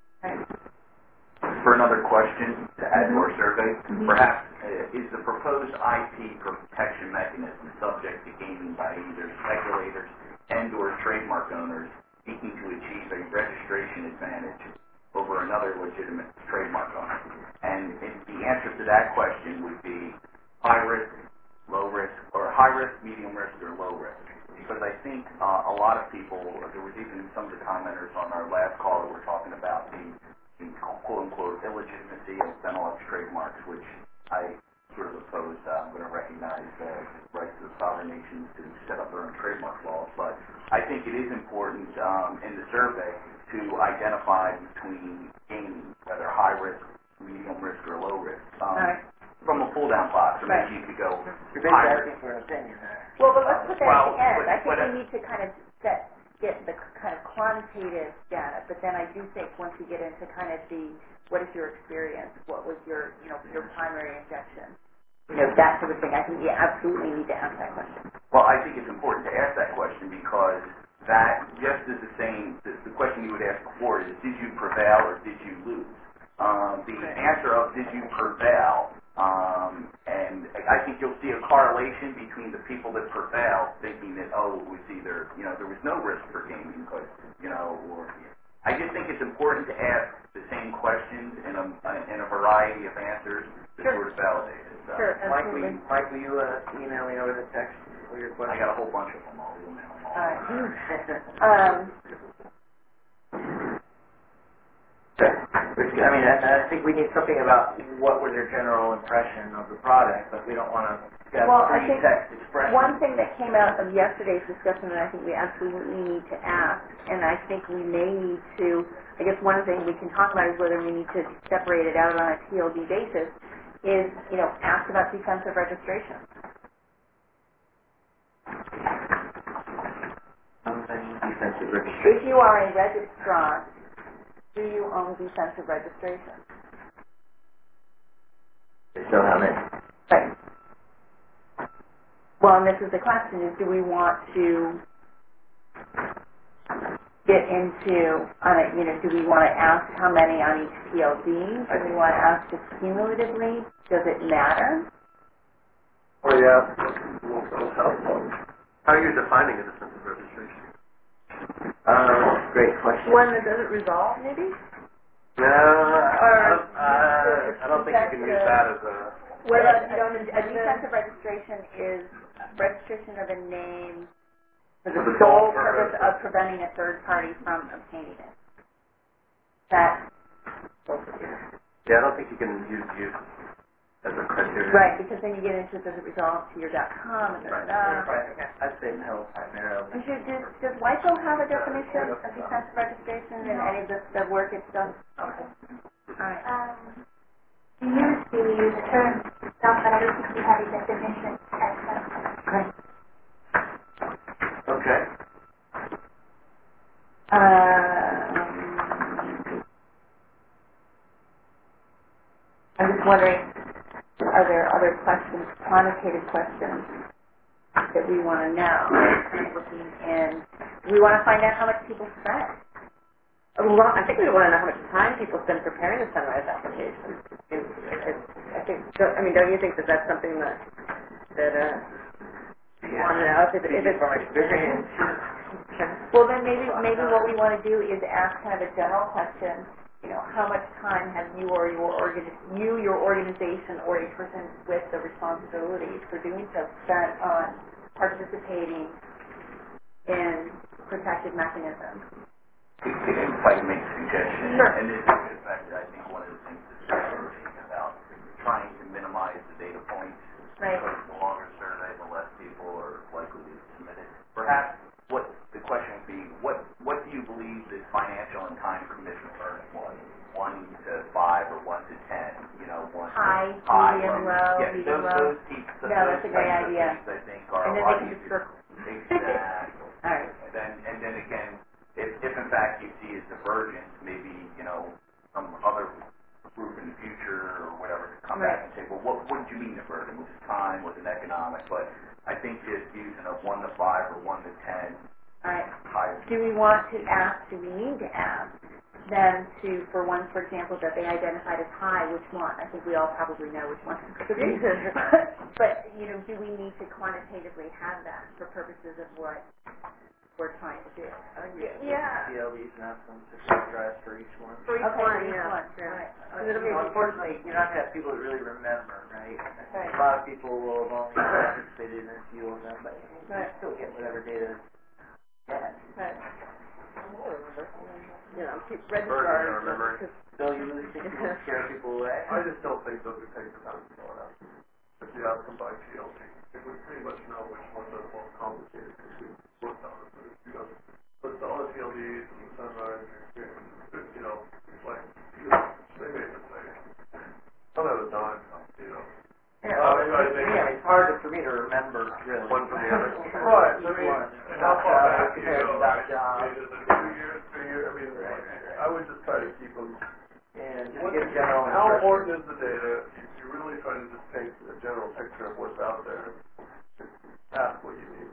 For another question to add to our survey, perhaps uh, is the proposed I P protection mechanism subject to gaming by either speculators and or trademark owners seeking to achieve a registration advantage over another legitimate trademark owner? And if the answer to that question would be high risk, low risk, or high risk, medium risk, or low risk. Because I think uh, a lot of people, there was even some of the commenters on our last call that were talking about the, the quote-unquote illegitimacy of Benelux trademarks, which I sort of opposed. Uh, I'm going to recognize the rights of the sovereign nations to set up their own trademark laws. But I think it is important um, in the survey to identify between gaming, whether high risk, medium risk, or low risk. Um, Right. From a pull-down box, or Right. maybe you could go you're basically high risk. asking for an opinion there. Well, but let's put that Well, at the end. but- I think but, uh, we need to kind of set, get the kind of quantitative data, but then I do think once we get into kind of the, what is your experience, what was your, you know, your primary objection, you know, that sort of thing, I think we absolutely need to ask that question. Well, I think it's important to ask that question because that just is the same, the, the question you would ask before is, did you prevail or did you lose? Um, the Right. answer of did you prevail, um, and I think you'll see a correlation between the people that prevail thinking that, oh, it was either, you know, there was no risk for gaming, but, you know, or, I just think it's important to ask the same questions in a, in a variety of answers to Sure. sort of validate it. So. Sure, Mike, will absolutely. you, Mike, will you uh, email me over the text for your question? I got a whole bunch of them. I'll email them all. All right. Um, I mean, I, I think we need something about what was your general impression of the product, but we don't want to have Well, I free think text expression. one thing that came out of yesterday's discussion that I think we absolutely need to ask, and I think we may need to, I guess one thing we can talk about is whether we need to separate it out on a T L D basis, is, you know, ask about defensive registration. Defensive registration. If you are a registrant, do you own defensive registration? So how many? Right. Well, and this is the question, is do we want to get into, on a, you know, do we want to ask how many on each P L D? Do we want to ask just cumulatively? Does it matter? Oh, yeah. How are you defining a defensive registration? Uh, great question. One that doesn't resolve, maybe? No, I don't, uh, I don't think you can use that as a... What about a, you don't a intend to? defensive registration is registration of a name for the For the sole sole purpose purpose. of preventing a third party from obtaining it. That Yeah, I don't think you can use use as a criteria. right, because then you get into does it resolve to your .com and da, da, da. Right. I'd say no primarily. Does, your, does, does WIPO have a definition of defensive registration in any of the, the work it's done? Okay. All right. Um, we use the term stuff, but I don't think we have a definition as such. Okay. Okay. Um, I'm just wondering, are there other questions, quantitative questions that we want to know? Kind of looking in, we want to find out how much people spend. Well, I think we want to know how much time people spend preparing a Sunrise application. It, it, I think. Don't, I mean, don't you think that that's something that that uh, you want to know? If, it, if it's from experience. Well, then maybe maybe what we want to do is ask kind of a general question. You know, how much time have you or your organ you your organization or a person with the responsibilities for doing so spent on participating in protective mechanisms? If I can make a suggestion, Sure. and this is the fact that I think one of the things that we're thinking about trying to minimize the data points, Right. because the longer survey, the less people are likely to submit it. Perhaps what the question would be, what what do you believe the financial and time commitment burden was? One to five or one to ten? You know, one High, high, medium, low. low, Yeah, medium, those, low. those, keep, No, those that's a great types of idea. things I think are And a then lot they can just easier. circle. Exactly. All right. And then, and then again, if, if in fact you see a divergence, maybe, you know, some other group in the future or whatever to come Right. back and say, well, what, what did you mean divergent? Was it time? Was it economic? But I think just using a one to five or one to ten. All right. High. Do we want to ask, do we need to ask them to, for one, for example, that they identified as high, which one? I think we all probably know which one it could be. But, you know, do we need to quantitatively have that for purposes of what we're trying to do? Yeah. T L Bs and have some to characterize for each one. For each Okay, one, for each yeah. one. Yeah. Right. Because it'll be You know, unfortunately, you're not going to have people that really remember, right? Right. A lot of people will have only participated in a few of them, but you Right. still get whatever data. Right. Right. You know, keep Burden registrars. or memory. So you really think you will scare people away? I just don't think those would take the time to fill it out. If the outcome by T L D, it would pretty much know which ones are the most complicated because we worked on it. But if you don't, but the other T L Ds and the Sunrise, you know, like, they made mistakes. Some at a time, you know. Yeah, Uh, well, I it's, think- yeah, it's hard for me to remember, really. One from the other. Right, I mean, one. and how far Dot back job do you compared go, to dot right? job. I mean, is it two years, three years? I mean, Right, right, right. I would just try to keep them. And just What, get general how impression. important is the data? You, you really try to just paint a general picture of what's out there. Just ask what you need.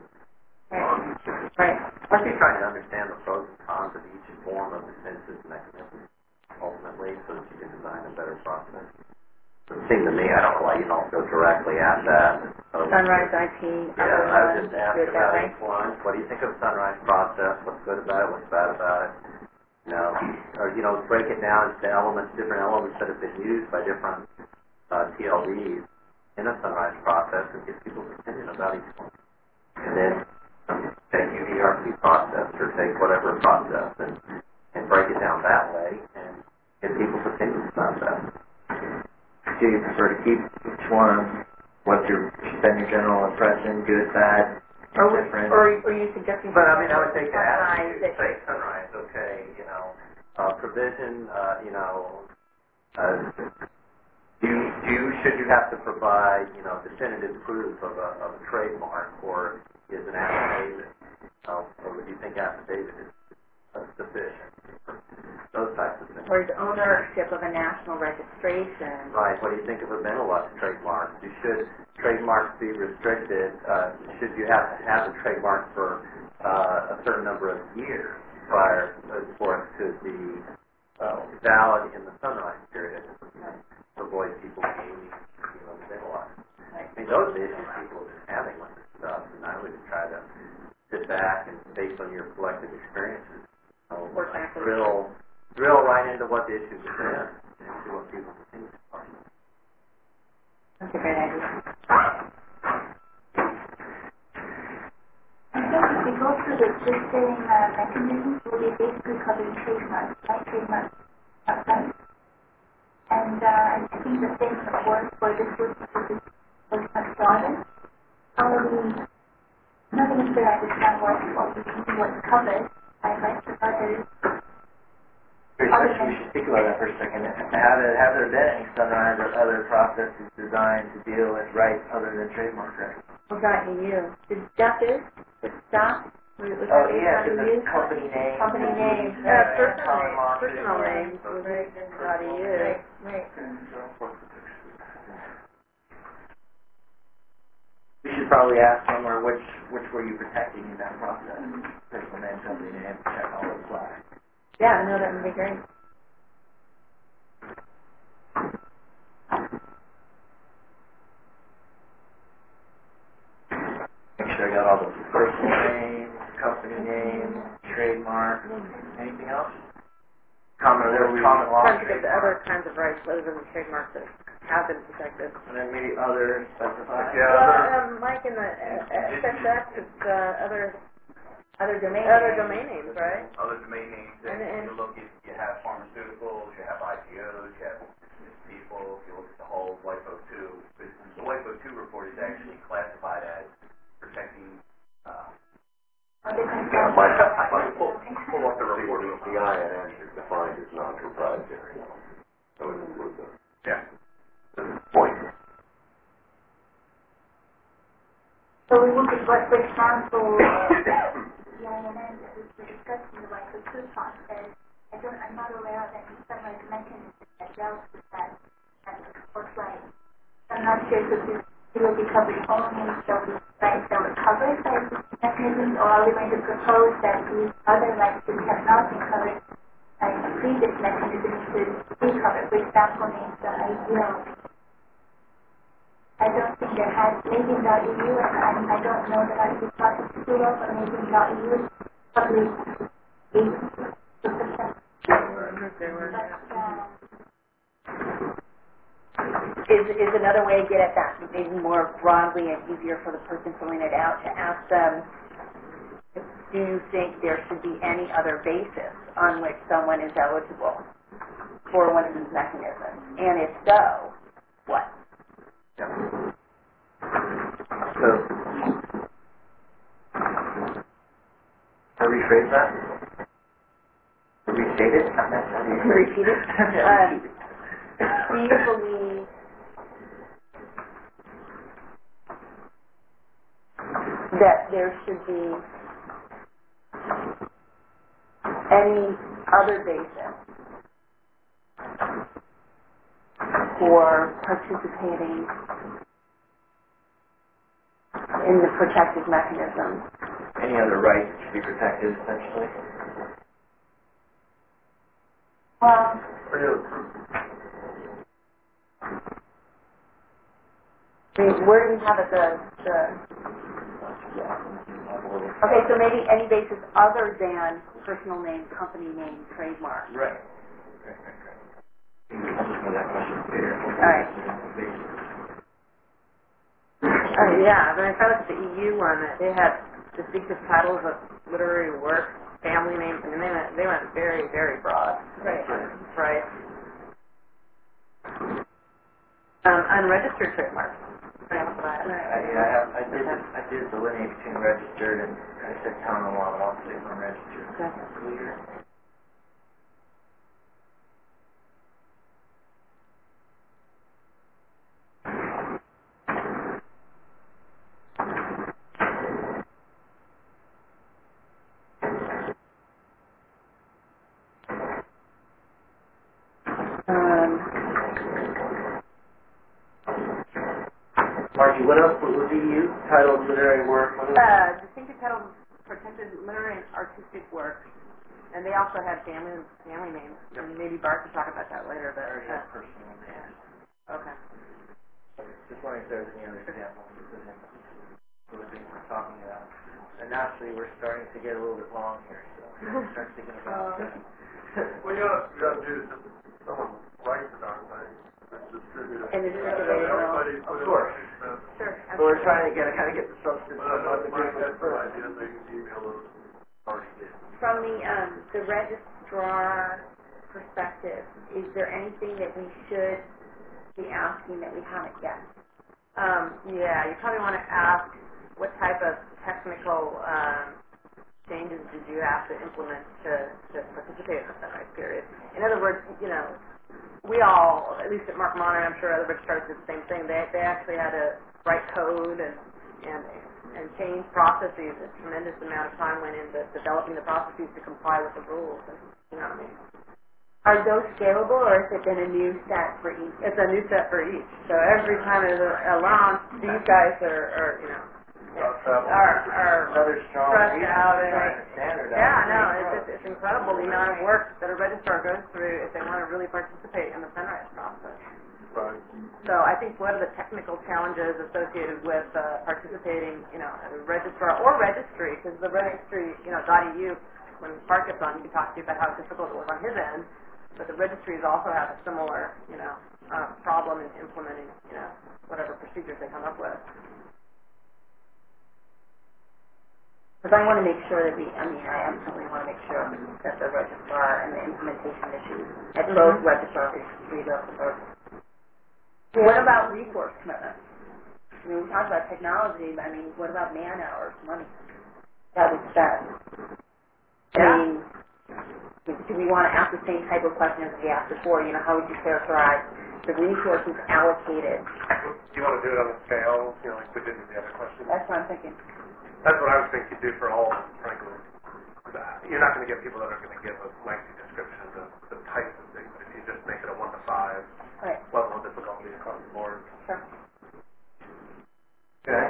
Right. Right. Plus, you're trying to understand the pros and cons of each form of defensive mechanism, ultimately, so that you can design a better process. It seemed to me, I don't know why you don't go directly at that. So, Sunrise I T. yeah, I would just ask do it that about way. each one. What do you think of Sunrise process? What's good about it? What's bad about it? You know, or, you know, break it down into elements, different elements that have been used by different uh, T L Ds in a Sunrise process and get people's opinion about each one. And then take U E R P process or take whatever process and, and break it down that way and get people's opinions about that. Do you prefer to keep each one? What's your, spend your general impression, good, bad, Or, indifferent? or, or you suggesting But I mean, I would something take the Sunrise attitude, that say Sunrise, okay, you know, uh, provision, uh, you know, uh, do, do, should you have to provide, you know, definitive proof of a, of a trademark, or is an affidavit, uh, or would you think affidavit is uh, sufficient? Those types of things. or is ownership of a national registration. Right. What do you think of a Benelux trademark? You should trademarks be restricted? Uh, should you have to have a trademark for uh, a certain number of years prior uh, for it to be uh, valid in the Sunrise period to avoid people being, you know, Benelux? I mean, those issues people are having with this stuff, and I would try to sit back and, based on your collective experiences, you know, like drill, drill right into what the issues have been and see what people think are. That's a great idea. I think if we go through the existing uh, mechanisms, we'll be basically covering trademarks, right? Trademarks, right? And uh, I think the same would work for this was was much broader. How are we, I'm not going to say I understand what, what we mean, what's covered by rights of others. Actually, we should speak about that for a second. Have there, have there been any Sunrise or other processes designed to deal with rights other than trademark rights? Well, got you. Did stop this? Did stop? Was Oh, that yeah, because you? there's company names. Company names. Yeah, Right, personal common names, law personal trademark. names was Right. not E U. Right, right. We should probably ask somewhere which which were you protecting in that process? Personal name, company name, check all those flags. Yeah, no, that would be great. Make sure I got all the personal names, company names, trademark, anything else? Common, there was common law. Trying to get the other kinds of rights other than the trademarks that have been protected. And then maybe other specified. Yeah, Well, other- um, Mike, in the uh, S S X, it's uh, other Other domain other names. domain names, right? Other domain names, and And- and- if you look at, you have pharmaceuticals, you have I P Os, you have dismissed people, if you look at the whole WIPO two, the WIPO two report is actually classified as protecting, uh, Yeah, my, my, pull, pull up the report, the I N N is defined as non-proprietary. So it includes the, yeah. the point. So we look at what, for example, the I N N that we were discussing, the right to two process. I don't, I'm not aware of any separate mechanism that dealt with that, that support right. I'm not sure if this will be covering only those rights that were covered by this mechanism, or are we going to propose that these other rights that have not been covered by the previous mechanism should be covered? For example, names the ideal. I don't think there has, maybe in .eu, and I, I don't know that I would talk to school of, but maybe in .eu, probably eight percent. But, uh, Is, is another way to get at that, maybe more broadly and easier for the person filling it out, to ask them, do you think there should be any other basis on which someone is eligible for one of these mechanisms? And if so, what? Yeah. So, I rephrase that? Restate it? Not necessarily. Repeat it? Yeah, Um, repeat it. Do you believe that there should be any other basis for participating in the protective mechanism? Any other rights should be protected, essentially? Well, I mean, where do we have it, the, the... Okay, so maybe any basis other than personal name, company name, trademark. Right. Right, right, right. I'll just put that question later. All right. Oh, yeah. When I found out the E U one, they had distinctive titles of literary work, family names, and they went, they went very, very broad. Right. Right. Um, unregistered trademarks. I, yeah, I, have, I did I did delineate between registered and I said common law, but I'll say unregistered. Okay. Clear. Um, Margie, what else was the E U titled literary work? What else? Uh, distinctive title protected literary and artistic work, and they also had family family names. And maybe Bart could talk about that later. But Or uh, personal names. okay. Just wondering if there's any other examples. actually we're starting to get a little bit long here, so we'll start thinking about it. Well, you gotta, you gotta do is just someone writes the darn thing and distribute it. And distribute it, Everybody Of put it course. on expense. Sure. So we're trying to get kind of get the substance But I of know the Mike difference had some first. ideas, they can email those already did. From the, um, the registrar perspective, is there anything that we should be asking that we haven't yet? Um, yeah, you probably want to ask what type of technical um, changes did you have to implement to, to participate in the sunrise period. In other words, you know, we all, at least at Mark Monitor, I'm sure other registrars did the same thing. They they actually had to write code and and and change processes. A tremendous amount of time went into developing the processes to comply with the rules. And, you know what I mean? Are those scalable, or has it been a new set for each? It's a new set for each. So every time there's a, a launch, these guys are, are you know, are, are Another strong stressed reason out. for And, trying to standardize. yeah, no, it's, it's, it's incredible the amount of work that a registrar goes through if they want to really participate in the sunrise process. Right. So I think what are the technical challenges associated with uh, participating, you know, as a registrar or registry, because the registry, you know, Dottie, you, when Mark gets on, you can talk to you about how difficult it was on his end, but the registries also have a similar, you know, uh, problem in implementing, you know, whatever procedures they come up with. Because I want to make sure that we, I mean, I absolutely want to make sure that the registrar and the implementation issues at Mhm. both registrar registries are prepared. What about resource commitment? I mean, we talked about technology, but I mean, what about man hours, money that we spend? I Yeah. mean, do we want to ask the same type of questions we asked before? You know, how would you characterize the resources allocated? Do you want to do it on a scale, you know, like we did in the other question? That's what I'm thinking. That's what I was thinking you'd do for all of them, frankly. You're not going to get people that are going to give a lengthy description of the types of things, but if you just make it a one to five right. level of difficulty across the board. Sure. Okay.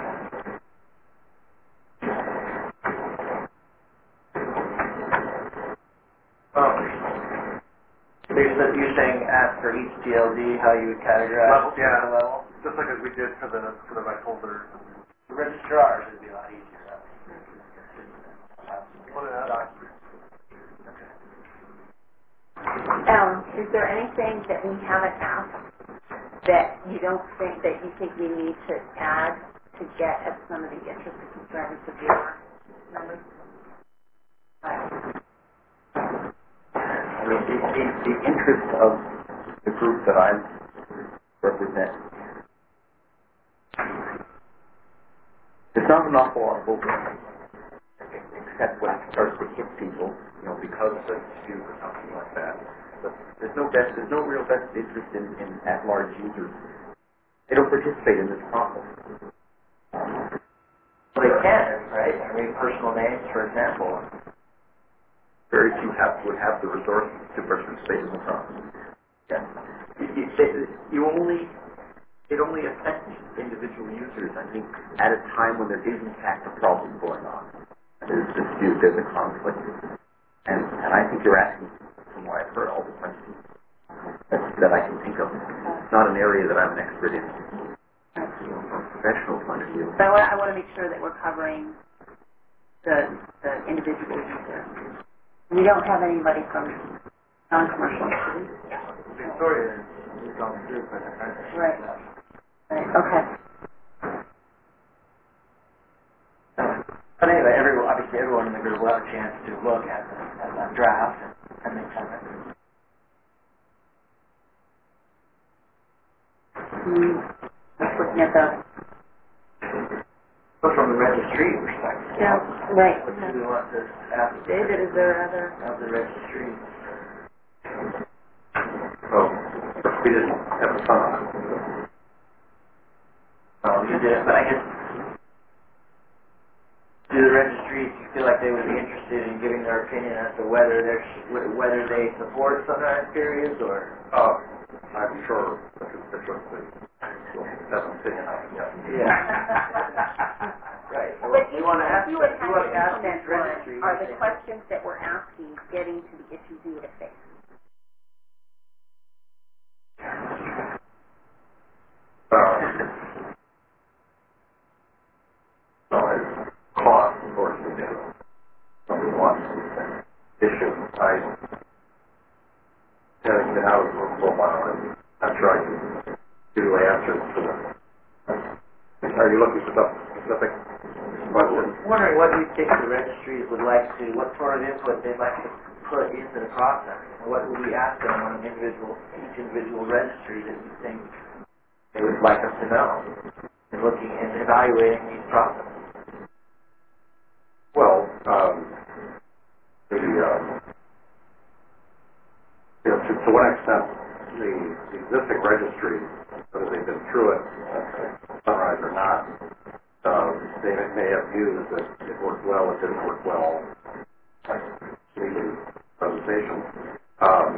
Um, so you're, you're saying ask for each T L D how you would categorize Level, yeah. the level? Just like as we did for the for the right holders. The registrars would be a lot easier. What did that? Um, is there anything that we haven't asked that you don't think that you think we need to add to get at some of the interests and concerns of your members? I mean, the, the, the interest of the group that I represent, there's not an awful lot of openness, except when it starts to hit people, you know, because of a dispute or something like that. But there's no best, there's no real best interest in, in at-large users. They don't participate in this process. Well, they can, right? I mean, personal names, for example. Very few have, would have the resources to participate in the process. Yeah. You, you, they- you only, it only affects individual users, I think, at a time when there is in fact a problem going on. There's a dispute, there's a conflict. And, and I think you're asking, from what I've heard, all the questions that, that I can think of. It's not an area that I'm an expert in. From a professional point of view. But I want, I want to make sure that we're covering the, the individual user. We don't have anybody from non-commercial. Victoria is on the group, but I Right. Right. Okay. But anyway, everyone, obviously everyone in the group will have a chance to look at the, at the draft and make comments. Mm-hmm. Just looking at the... But from the registry perspective. Yeah, right. What do we want to ask? David, is there other... Of the registry. Oh, we didn't have a fun on it. Oh, you did, but I guess, do the registries, you feel like they would be interested in giving their opinion as to whether they're, whether they support sunrise periods or? Oh, I'm sure the constituency will have an opinion on it, yeah. Yeah. Right. So But we if want to you, ask, if you we would have want to to ask implement each one, registry. are the questions that we're asking getting to the issues you would have faced? Uh, cost, of course, would be answers to them. Are you looking for something specific? Question? Wondering what you think the registries would like to, what sort of input they'd like to put into the process. What would we ask them on an individual, each individual registry that you think they would like us to know in looking and evaluating these processes? Well, um, the, um, you know, to, to what extent the, the existing registries, whether they've been through it, uh, Sunrise or not, um, they may have views that it worked well, it didn't work well, like leading presentation. Um,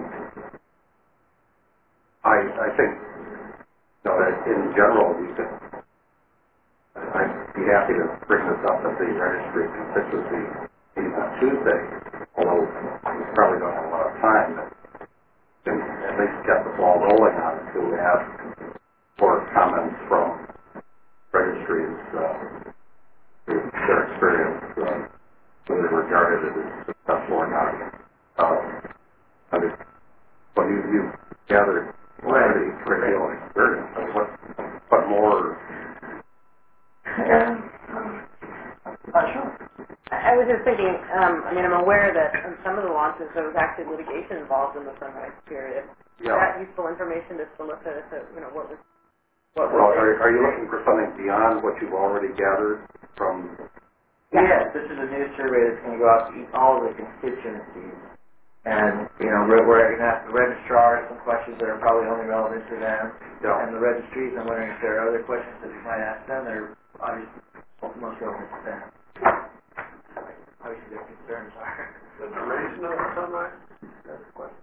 I, I think, you know, that in general, you could, I'd be happy to bring this up at the registry constituency meeting on Tuesday, although we probably don't have a lot of time, but can at least get the ball rolling on it to ask for comments from registries, uh, their experience, uh, whether they regarded it as successful or not. Um, I mean, well, you, you've gathered already a great deal of experience. I mean, what, what more? Yeah. Uh, sure. I was just thinking, um, I mean, I'm aware that in some of the launches there was actually litigation involved in the sunrise period. Yeah. Is that useful information to solicit as to, you know, what was... What well, was are, are you looking for something beyond what you've already gathered from... Yeah. Yes, this is a new survey that's going to go out to all of the constituencies. And, you know, we're, we're going to ask the registrars some questions that are probably only relevant to them. Yeah. And the registries, I'm wondering if there are other questions that we might ask them that are obviously most relevant to them. Obviously their concerns are. The duration of the sunrise? That's a question.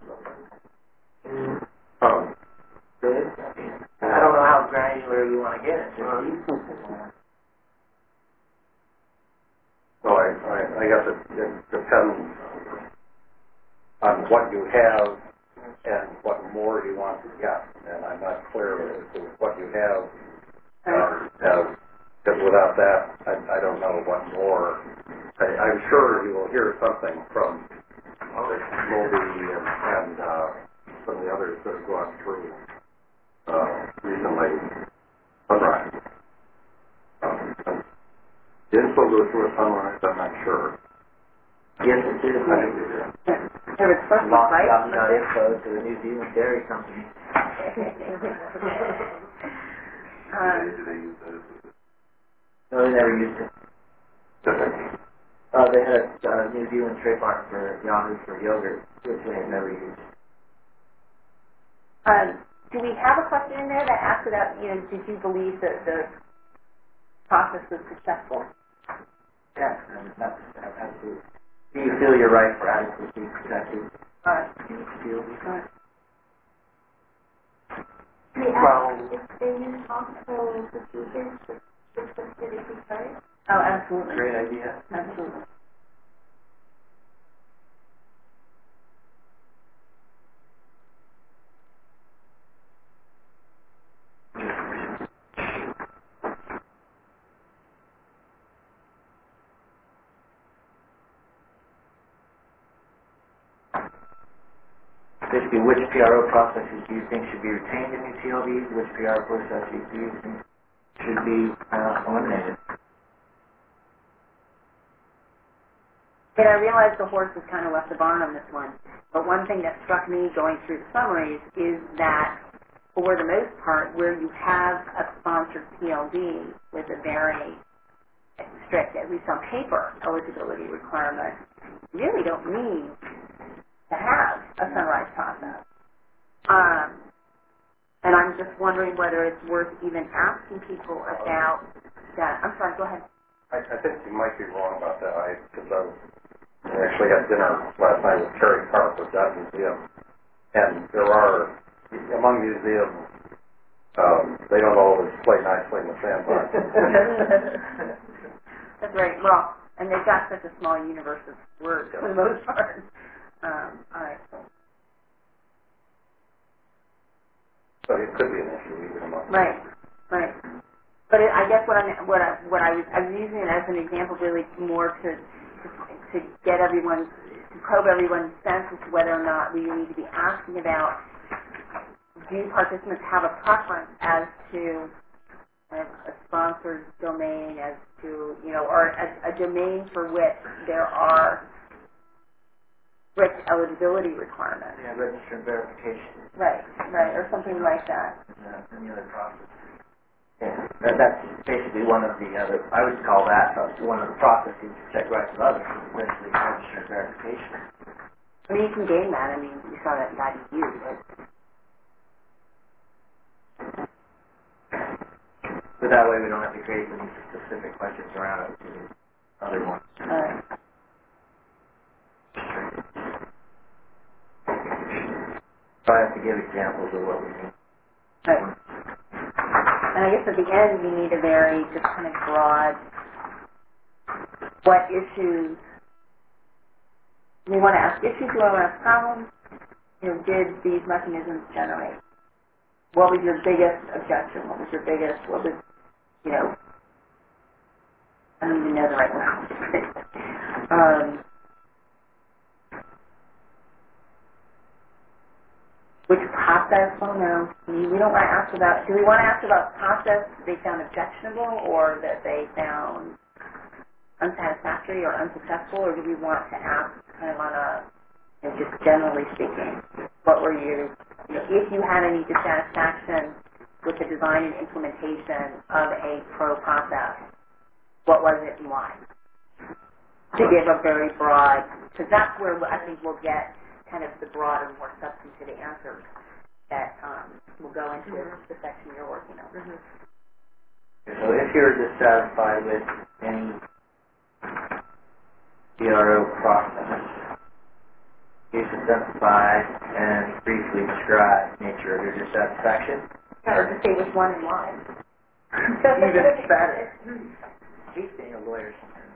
Um, Good. I don't know how granular you want to get it. well, I, I, I guess it, it depends on what you have and what more you want to get. And I'm not clear as to what you have. Uh, because without that, I, I don't know what more. I, I'm sure you will hear something from Moby and, and uh, some of the others that have gone through uh, recently. Sunrise. Um, did info go through a sunrise? I'm not sure. Yes, it did. I think it did. There was supposed to be, right? Info to the New Zealand Dairy Company. um, Did they use those? No, they never used it. Uh, they had a uh, New Zealand trademark for Yahoo for yogurt, which they had never used. Um, do we have a question in there that asks about, you know, did you believe that the process was successful? Yes, and that's, that's absolutely. Do you feel your right for adequacy protected? Uh, Do you feel your right? We ask if they use multiple procedures with specificity first. oh, absolutely. Great idea. Absolutely. Basically, which P R O processes do you think should be retained in new T L Bs? Which P R O processes do you think should be uh, eliminated? And I realize the horse has kind of left the barn on this one, but one thing that struck me going through the summaries is that, for the most part, where you have a sponsored P L B with a very strict, at least on paper, eligibility requirement, you really don't need to have a sunrise process. Um, and I'm just wondering whether it's worth even asking people about that. I'm sorry, go ahead. I, I think you might be wrong about that. I, because I, was, I actually had dinner last night with Terry Karp with that museum, and there are, among museums, um, they don't always play nicely in the sandbox. That's right. Well, and they've got such a small universe of words for the most part. Um, all right. So it could be an issue even among Right, right. But it, I guess what I what I what I was I was using it as an example, really more to to, to get everyone to probe everyone's sense as to whether or not we need to be asking about do participants have a preference as to a, a sponsored domain, as to, you know, or a, a domain for which there are strict eligibility requirements? Yeah, register and verification. Right, right, or something like that. Yeah, any other process. Yeah, that, that's basically one of the other, I would call that uh, one of the processes to check rights of others, essentially register and verification. I mean, you can gain that. I mean, you saw that in I D U, right? But that way we don't have to create any specific questions around it to the other ones. All right. So I have to give examples of what we mean. Right. And I guess at the end you need a very just kind of broad, what issues, we want to ask issues, we want to ask problems, you know, did these mechanisms generate? What was your biggest objection? What was your biggest, what was, you know, I don't even know the right word. um, Which process? Oh no. We don't want to ask about, do we want to ask about process they found objectionable or that they found unsatisfactory or unsuccessful, or do we want to ask kind of on a, you know, just generally speaking, what were you, you know, if you had any dissatisfaction with the design and implementation of a pro process, what was it and why? To give a very broad, because that's where I think we'll get kind of the broader, more substantive answers that um, will go into mm-hmm. the section you're working on. Mm-hmm. So if you're dissatisfied with any P R O process, please identify and briefly describe the nature of your dissatisfaction. Or just say which one and why. Even better. He's being a lawyer sometimes.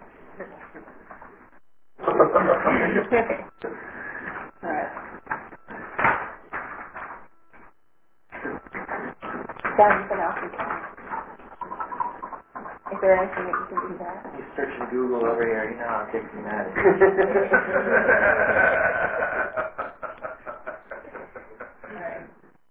All right. Down anything else you can? Is there anything that you can do that? He's searching Google over here. You know how addicting that is. Alright.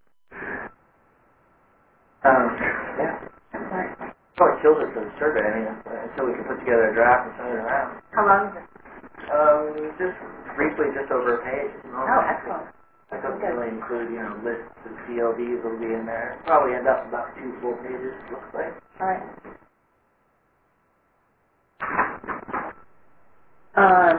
Um, yeah. Probably kills it for the survey. I mean, until we can put together a draft and send it around. How long is it? Um, just briefly, just over a page. Oh, excellent. It doesn't really include, you know, lists of C L Ds will be in there. Probably end up about two full pages, looks like. All right. Um,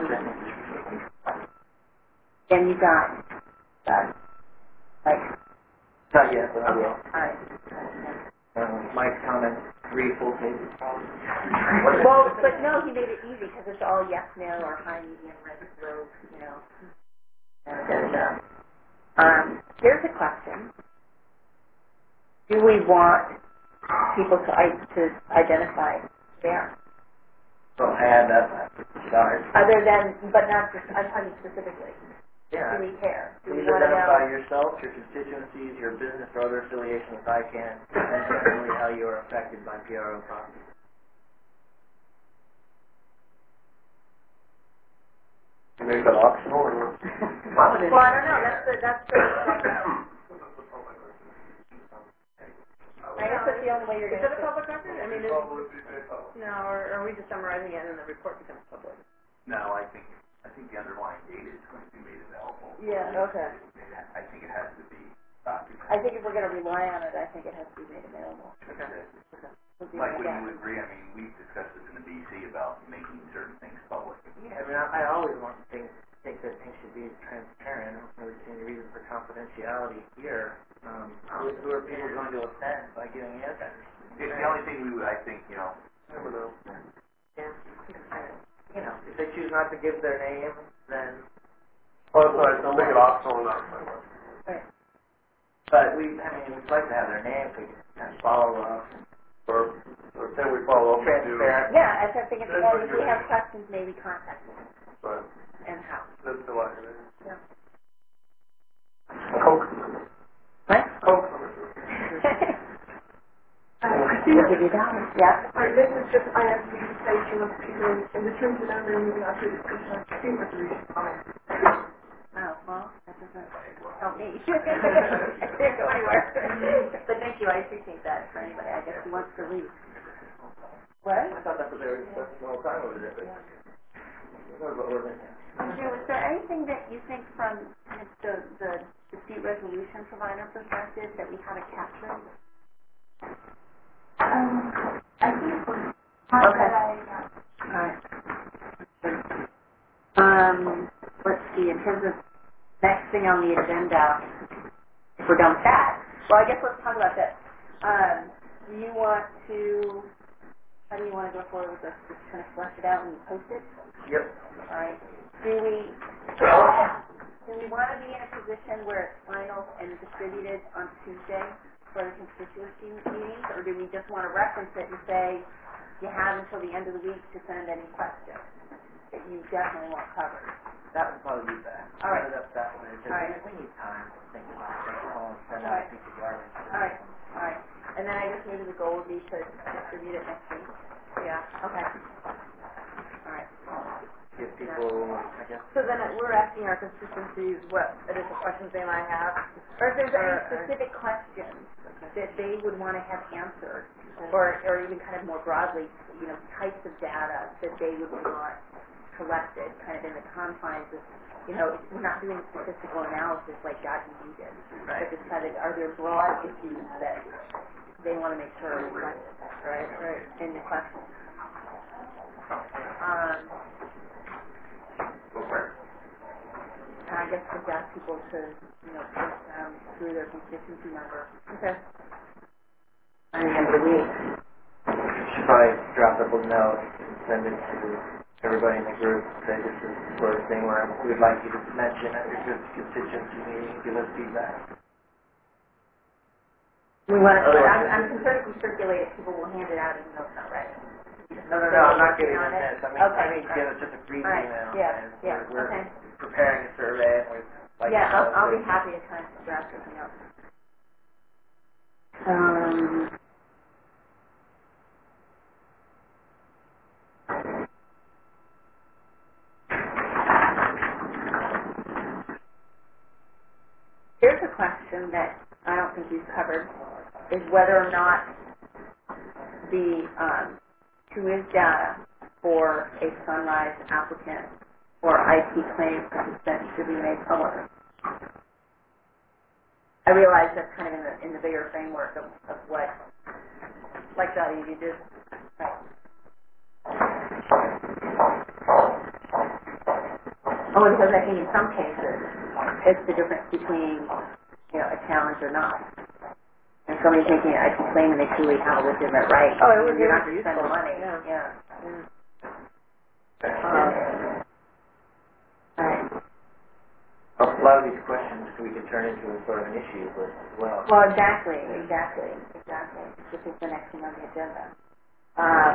and you got that, like... Not yet, but I will. All right. Um, Mike's comment, three full pages. Well, but no, he made it easy because it's all yes, no, or high, medium, red, low, you know. And, uh, um, here's a question. Do we want people to, to identify there? Well, add that to start. Other than, but not just, I'm talking specifically. Yeah. Do we care? Do Please we want to identify know? yourself, your constituencies, your business or other affiliation with I CANN, and generally how you are affected by P R O process. You make that optional or not? Well, I don't know. That's the, that's the, that's I guess that's the only way you're Is going it to... a public record? I mean, is, no, or, or are we just summarizing it and the report becomes public? No, I think I think the underlying data is going to be made available. Yeah, okay. I think it has to be documented. I think if we're going to rely on it, I think it has to be made available. Okay. Okay. Mike, would you agree? I mean, we've discussed this in the B C about making certain things public. Yeah, I mean, I, I always want things, think that things should be transparent. I don't really see any reason for confidentiality here. Um, who, who are people going to offend by giving answers? It's the only thing we would, I think, you know, never know. Yeah. You know, if they choose not to give their name, then... Oh, that's right. They'll make it optional and not required. Right. But we, I mean, we'd like to have their name so we can kind of follow up. Or, or can we follow up with you? Transparent. Yeah, I was thinking, well, if we have questions, maybe contact us. Right. And how? That's the line. Yeah. Coke. What? Coke. We'll give you dollars. Yeah. Alright, this is just I have the station of people in the terms of number moving on to discussion. I think that's a reason. Oh, well, that doesn't help me. me. I can't go anywhere. But thank you, I appreciate that for anybody, I guess, who wants to leave. What? I thought that was their discussion the whole time over there, but that was what we're missing. Um, Joe, is there anything that you think from kind of the, the dispute resolution provider perspective that we haven't captured? Um, I think it was Okay. I, All right. Um, let's see, in terms of next thing on the agenda, if we're done with that, well, I guess let's talk about this. Um, do you want to, how do you want to go forward with this? Just kind of flesh it out and post it? Yep. All right. Do we, do we want to be in a position where it's final and distributed on Tuesday for the constituency meetings, or do we just want to reference it and say you have until the end of the week to send any questions that you definitely want covered? That would probably be best. All right. That's that way. All right. We need time to think about it. I don't want to send All out right. a piece of garbage. All right. All right. And then I guess maybe the goal would be to distribute it next week. Yeah. Okay. All right. Give people, I guess. So then we're asking our constituencies what additional questions they might have. Or if there's any Or- specific questions that they would want to have answered, or, or even kind of more broadly, you know, types of data that they would want collected kind of in the confines of, you know, we're not doing statistical analysis like God you did, Right. but just kind of, are there broad issues that they want to make sure are reflected Right, right. in the question? Um, and I guess just ask people to, you know, push them through their constituency number. Okay. At the end of the week. Should probably drop up a note and send it to everybody in the group. Say this is the sort of thing where we'd like you to mention at your constituency meeting, give us feedback. We want to, Otherwise, I'm, I'm it's- concerned if we circulate it, people will hand it out even though it's not ready. No, no, no, I'm not giving them On it? this. I mean, Okay, I mean, all give right. us just a brief All right, email. yeah, and yeah, We're, we're okay. preparing a survey and we'd like Yeah, to know I'll, I'll if be happy to kind of draft something up. Um, here's a question that I don't think we've covered, is whether or not the um, who is data for a Sunrise applicant or I T claim consent should be made public. I realize that's kind of in the in the bigger framework of, of what, like that you did, right? Only because I think in some cases it's the difference between, you know, a challenge or not. And somebody's making an I T claim and they truly have a legitimate right. Oh, it would You're be not just spending useful. money. Yeah. Yeah. Yeah. Um, all right. a lot of these questions we could turn into a sort of an issue list as well. Well, exactly, exactly, exactly. This is the next thing on the agenda. Um,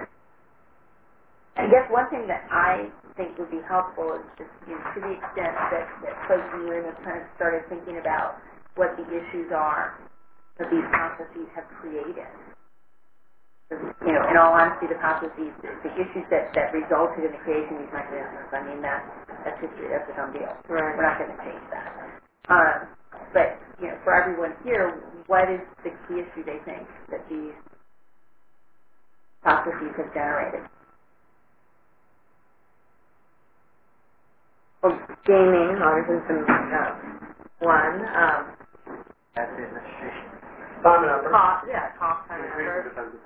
I guess one thing that I think would be helpful is just, you know, to the extent that, that folks in the room have kind of started thinking about what the issues are that these processes have created. You know, in all honesty, the processes, the, the issues that, that resulted in the creation of these mechanisms, I mean, that's, that's history, that's a done deal. Right. We're not going to change that. Um, but, you know, for everyone here, what is the key issue they think that these processes have generated? Well, gaming obviously has been uh, one. Um, That's the administration. Time and effort. cost, yeah, cost time and Increasing effort. defensive.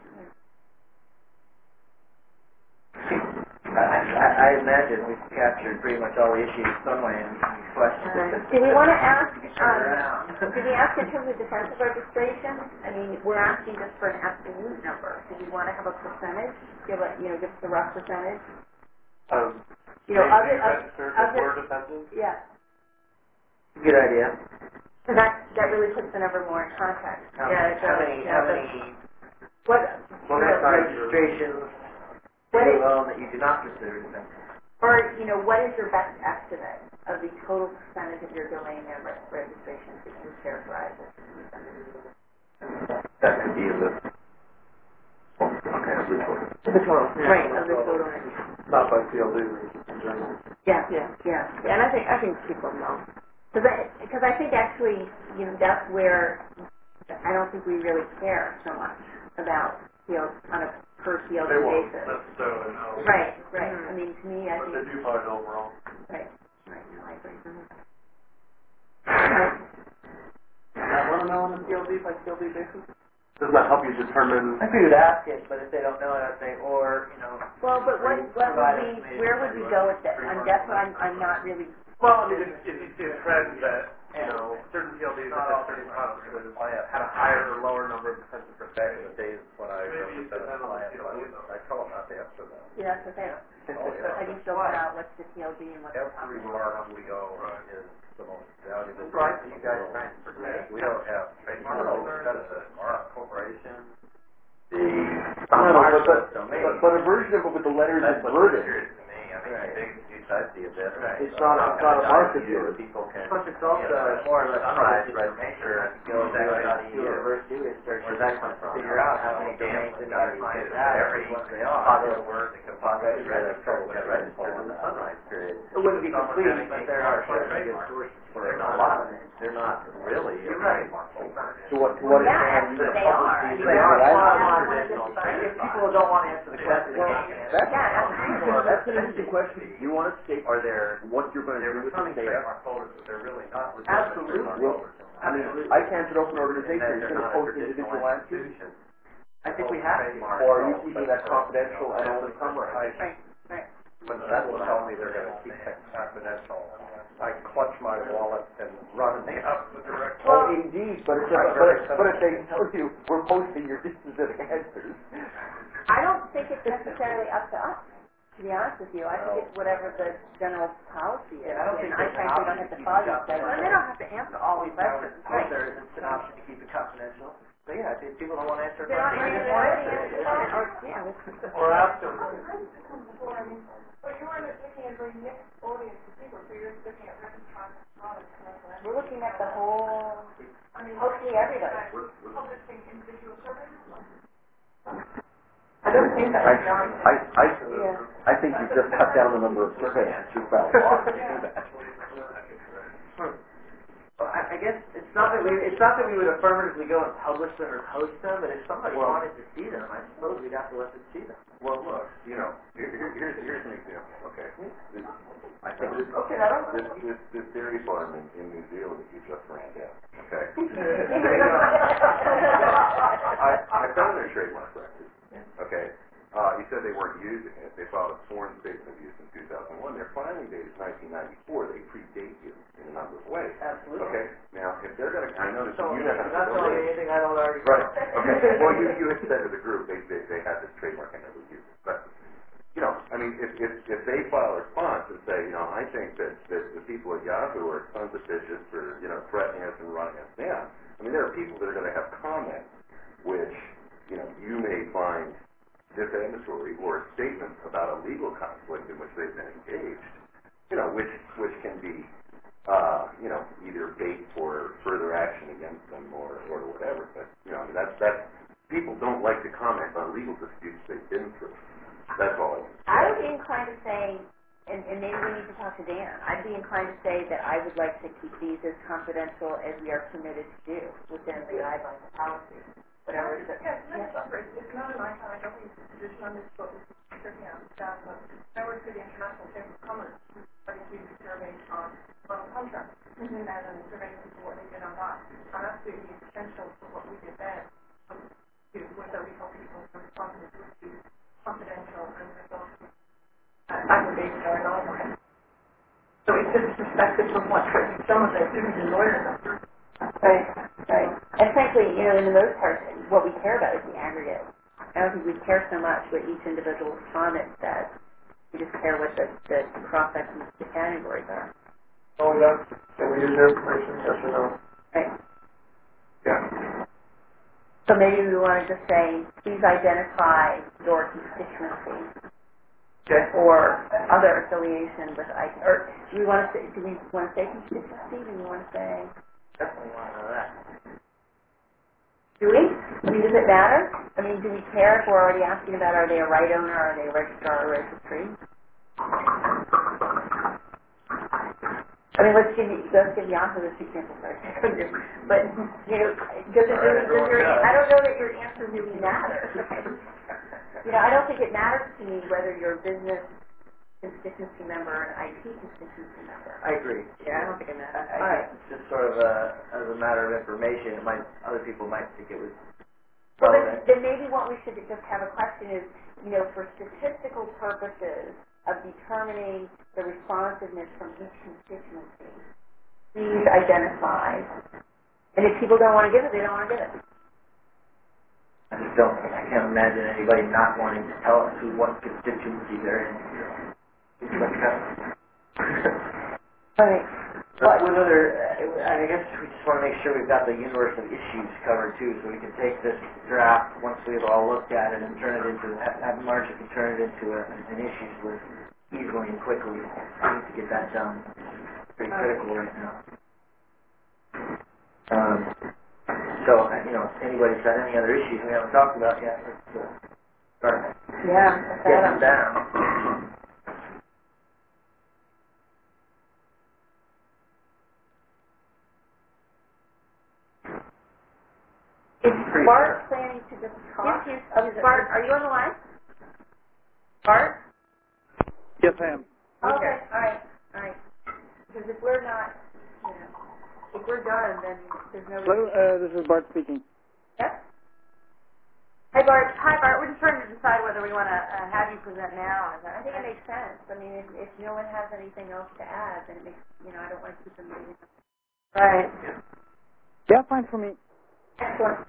I, I, I imagine we've captured pretty much all the issues some way in these questions. Uh, do we want to ask, Turn around. um, do we ask in terms of defensive registration? I mean, we're asking just for an absolute number. Do we want to have a percentage? Give a, you know, give us a rough percentage? Um, You know, they, other, they other, registered that other, were defensive. yeah. Good idea. So that, that really puts the number more in context. How, Yeah, it how does. many, Yeah, how but- many What, Well, you know, that's not registrations What do is- you own that you do not consider defensive? or, you know, what is your best estimate of the total percentage of your domain name re- registrations that you characterize as defensive? That could be a list. Okay, a report. The total, right, of the total. Not by C L D, in general. Yeah, Yeah. yeah. Yeah, and I think I think people know. Because I, because I think actually, you know, that's where I don't think we really care so much about, you know, on a per T L D They won't basis. necessarily know. Right, right. Mhm. I mean, to me, I But think. they do find overall. Right, right. No, I agree. Mhm. I want to know on a T L D by T L D basis. Does that help you determine? I think we would ask it, but if they don't know it, I'd say, or, you know. Well, but what, what would provide we, information where would we go with that? I mean, that's what I'm, I'm not really. Well, I mean, if, if you see a trend that, you know, certain T L Ds that have certain conferences had a higher or lower number of defensive Back in perspectives. the days when I Maybe you represented depend on the clients, T L D, though. I told them not to answer that. Yeah, that's okay. Oh, yeah. How do you filter out what's the T L D and what's the Every confidential? mark we go is the most valuable. Right, in you the guys world. trying to protect. We don't have trademark holders, our corporation, the No, no, but, but, domain. but, but a version of it with the letters That's what's inverted. curious to me. I mean, Right. the biggest use I see of this. Right. It's not a- it's not a market view. for it. People can. Plus, it's also you know, more or less sunrise public red information. picture. You can go to Exactly. do a reverse do research. Where's that come from? Figure out how many domains in your client's have every and what they are. popular word that comes up Right. is registered, get registered in the sunrise period. It wouldn't be complete, but there are certainly good sources for They're it. not a lot of it. They're not really a You're right. trademark holder. To what, to what Yeah, extent actually, you they publish are. these They in are the a lot of language? traditional. If people don't want to answer the question, they Well, can't answer. that's, Yeah, that's, absolutely. that's an interesting question. You want to state Are there, what you're going to there do were with some the data? trademark holders, but they're really not legitimate Absolutely. trademark Well, holders. I mean, I can't sit open In organization. that Are you they're going to not a post traditional individual answers? institution. I think we have to. Or are you keeping that confidential and only commercial? Right, right. When people tell me they're gonna keep things confidential, I clutch my wallet and run in the opposite direction. Oh, indeed, but if, but, if, but if they tell you, we're posting your specific answers. I don't think it's necessarily up to us, to be honest with you. I think it's whatever the general policy is. Yeah, I don't think And I there's an frankly don't option have to to keep follow it you. confidential. And they don't have to answer all the questions. Right. There isn't an option to keep it confidential. But yeah, if people don't want to answer They don't questions, really they want don't to answer answer it. or, yeah, let's- Or ask them. But you are looking at a mixed audience of people, so you're looking at registrants and products and everything. We're looking at the whole, I mean, hopefully everybody. publishing individual surveys. I don't think that I, would be honest. I, I, Yeah. I think you just cut down the number of survey answers by a lot to do that. Well, I, I guess it's not that we it's not that we would affirmatively go and publish them or post them, but if somebody Well- wanted to see them, I suppose we'd have to let them see them. Well, look, you know, here, here, here's, here's an example, okay? This, I think this, Okay, I don't this, this, this dairy farm in, in New Zealand that you just ran down, okay? I, I found their trademark record, okay? Uh, you said they weren't using it. They filed a sworn statement of use in two thousand one. Their filing date is nineteen ninety-four. They predate you in a number of ways. Absolutely. Okay? Now, if they're going to, I noticed So you you're have not to telling me anything I don't already Right. know. Okay. Well, you, you had said to the group they, they, they had this trademark and never used it. But, you know, I mean, if, if, if they file a response and say, you know, I think that, that the people at Yahoo are sons of bitches for, you know, threatening us and running us down, I mean, there are people that are going to have comments which, you know, you may find defamatory or statements about a legal conflict in which they've been engaged, you know, which, which can be Uh, you know, either bait for further action against them or, or whatever. But, you know, that's, that's, people don't like to comment on legal disputes they've been through. That's all I want to say. I would be inclined to say, and, and maybe we need to talk to Dan, I'd be inclined to say that I would like to keep these as confidential as we are permitted to do within the guidelines of policy. Whatever it is. Yes, let's separate. It's not an icon. I don't think it's a position on this book. It's certainly on staff, but I work for the International Chamber of Commerce, who started doing surveys on on contracts and then surveys into what they did on that. And absolutely essential for what we did there was to was that we told people the responsibility would be confidential and result in uh, aggregated or anonymized. So it's just perspective from what some of the students and lawyers have. Right, right. And frankly, you know, in the most part, what we care about is the aggregate. I don't think we care so much what each individual respondent says. We just care what the, the cross-section of the categories are. Oh, yeah. Can we use their information? Yes or no? Right. Yeah. So maybe we want to just say, please identify your constituency. Okay. Or other affiliation with I T. Or do we want to say, do we want to say constituency? Do we want to say... Definitely want to know that. Do we? I mean, does it matter? I mean, do we care if we're already asking about are they a right owner, are they a registrar or registry? I mean, let's give you, let's give Yahoo as example first. But, you know, does it really, does your, I don't know that your answer really matters. You know, I don't think it matters to me whether you're a business constituency member or an I T constituency member. I agree. Yeah, I don't think it matters. I, I All right. think it's just sort of a, as a matter of information. It might, other people might think it was Well, relevant. then, then maybe what we should just have a question is, you know, for statistical purposes of determining the responsiveness from each constituency, please identify. And if people don't want to give it, they don't want to give it. I just don't, I can't imagine anybody not wanting to tell us who what constituency they're in. It's like that. Right. But with other, uh, I guess we just want to make sure we've got the universe of issues covered too, so we can take this draft once we've all looked at it and turn it into, have, have Marcia can turn it into a, an issues list easily and quickly. We need to get that done. It's pretty critical right now. Um, so, uh, you know, if anybody's got any other issues we haven't talked about yet, let's uh, start Yeah. getting them down. Is Bart planning to just talk? Yes, Oh, Bart, are you on the line? Bart? Yes, I am. Okay, all right, all right. Because if we're not, you know, if we're done, then there's no Hello, reason. uh, this is Bart speaking. Yes? Hi, Bart. Hi, Bart. We're just trying to decide whether we want to uh, have you present now. I think it makes sense. I mean, if, if no one has anything else to add, then it makes, you know, I don't want to keep them meeting. Right. Yeah, fine for me. Excellent.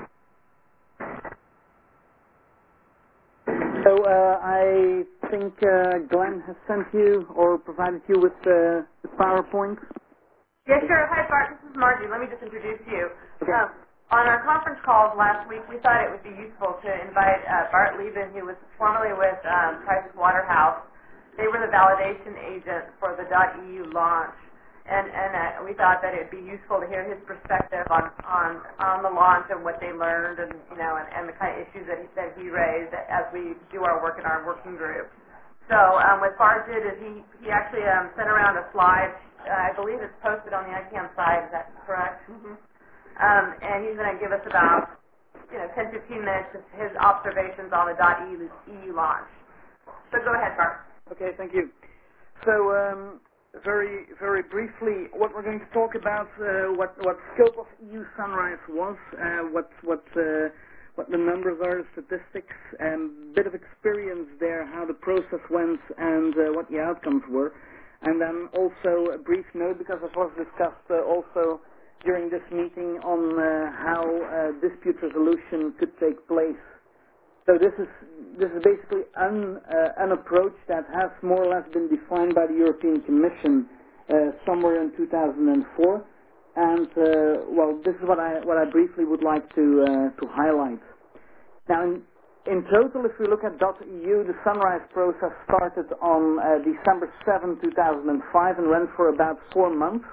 So uh, I think uh, Glenn has sent you or provided you with uh, the PowerPoint. Yeah, sure. Hi, Bart. This is Margie. Let me just introduce you. Okay. Um, on our conference calls last week, we thought it would be useful to invite uh, Bart Lieben, who was formerly with um, Price Waterhouse. They were the validation agent for the .E U launch. And, and uh, we thought that it would be useful to hear his perspective on, on, on the launch and what they learned, and you know, and, and the kind of issues that he, that he raised as we do our work in our working group. So um, what Bart did is he, he actually um, sent around a slide. Uh, I believe it's posted on the I C A M site. Is that correct? Mm-hmm. Um, and he's going to give us about you know ten, fifteen minutes of his observations on the .E U launch. So go ahead, Bart. Okay, thank you. So um, very, very briefly, what we're going to talk about, uh, what what scope of E U Sunrise was, uh, what what uh, what the numbers are, the statistics, and a bit of experience there, how the process went, and uh, what the outcomes were, and then also a brief note, because it was discussed uh, also during this meeting on uh, how uh, dispute resolution could take place. So this is this is basically an, uh, an approach that has more or less been defined by the European Commission uh, somewhere in two thousand four, and uh, well, this is what I what I briefly would like to uh, to highlight. Now, in, in total, if we look at .E U, the Sunrise process started on uh, December seventh, two thousand five, and ran for about four months.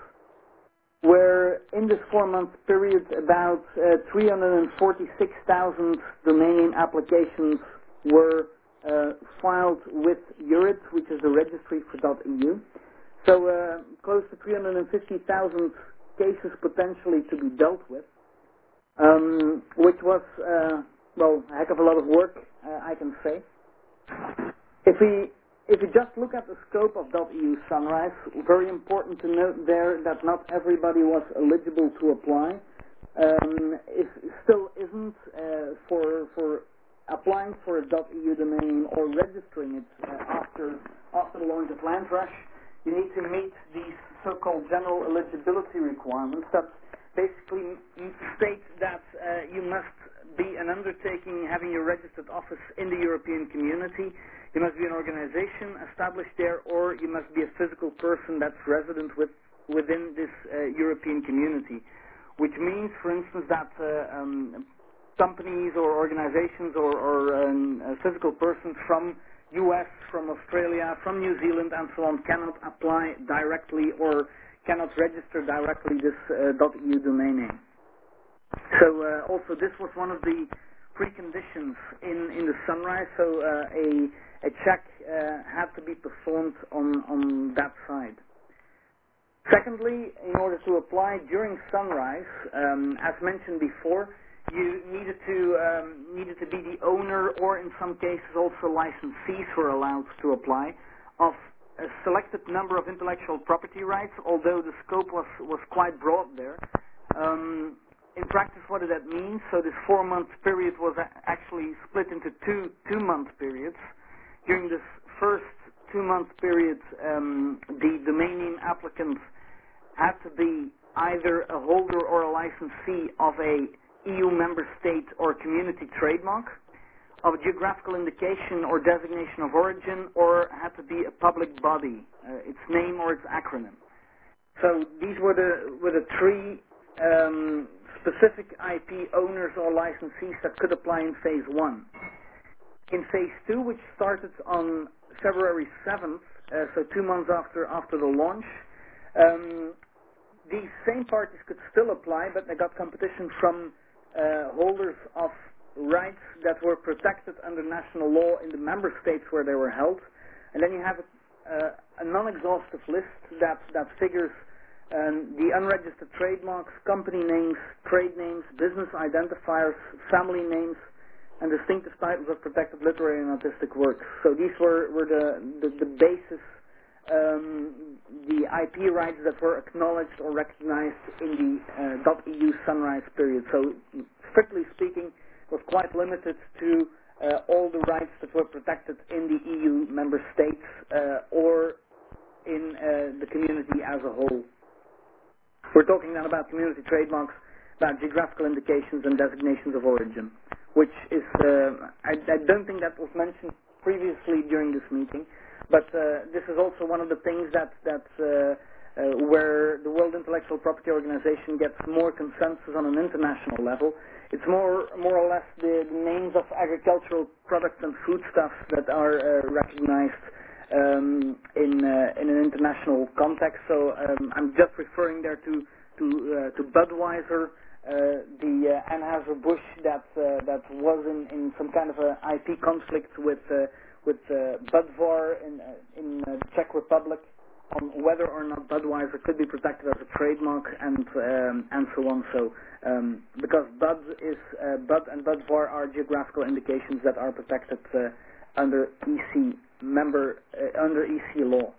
Where in this four-month period, about uh, three hundred forty-six thousand Romanian applications were uh, filed with EURID, which is the registry for .E U. So uh, close to three hundred fifty thousand cases potentially to be dealt with, um, which was, uh, well, a heck of a lot of work, uh, I can say. If we If you just look at the scope of .E U Sunrise, very important to note there that not everybody was eligible to apply. Um, it still isn't uh, for for applying for a .E U domain or registering it uh, after after the launch of Landrush. You need to meet these so-called general eligibility requirements that basically state that uh, you must be an undertaking having your registered office in the European community. You must be an organization established there, or you must be a physical person that's resident with, within this uh, European community, which means, for instance, that uh, um, companies or organizations or, or um, uh, physical persons from U S, from Australia, from New Zealand, and so on cannot apply directly or cannot register directly this uh, .E U domain name. So uh, also this was one of the preconditions in, in the Sunrise, so uh, a, a check uh, had to be performed on, on that side. Secondly, in order to apply during Sunrise, um, as mentioned before, you needed to um, needed to be the owner, or in some cases also licensees were allowed to apply, of a selected number of intellectual property rights, although the scope was, was quite broad there. Um, in practice, what did that mean? So this four-month period was a- actually split into two two-month periods. During this first two-month period, um, the domain name applicant had to be either a holder or a licensee of a E U member state or community trademark, of a geographical indication or designation of origin, or had to be a public body, uh, its name or its acronym. So these were the were the three um, specific I P owners or licensees that could apply in phase one. In phase two, which started on February seventh, uh, so two months after after the launch, um, these same parties could still apply, but they got competition from uh, holders of rights that were protected under national law in the member states where they were held. And then you have a, uh, a non-exhaustive list that, that figures um, the unregistered trademarks, company names, trade names, business identifiers, family names, and distinctive titles of protected literary and artistic works. So these were, were the, the, the basis, um, the I P rights that were acknowledged or recognized in the uh, .E U Sunrise period. So strictly speaking, was quite limited to uh, all the rights that were protected in the E U member states uh, or in uh, the community as a whole. We're talking now about community trademarks, about geographical indications and designations of origin, which is, uh, I, I don't think that was mentioned previously during this meeting, but uh, this is also one of the things that, that uh, uh, where the World Intellectual Property Organization gets more consensus on an international level. It's more, more or less the, the names of agricultural products and foodstuffs that are uh, recognized um, in uh, in an international context. So um, I'm just referring there to to uh, to Budweiser, uh, the uh, Anheuser-Busch that uh, that was in, in some kind of a I P conflict with uh, with uh, Budvar in uh, in uh, the Czech Republic, on whether or not Budweiser could be protected as a trademark, and um, and so on. So um, because Bud is uh, Bud and Budvar are geographical indications that are protected uh, under E C member uh, under E C law.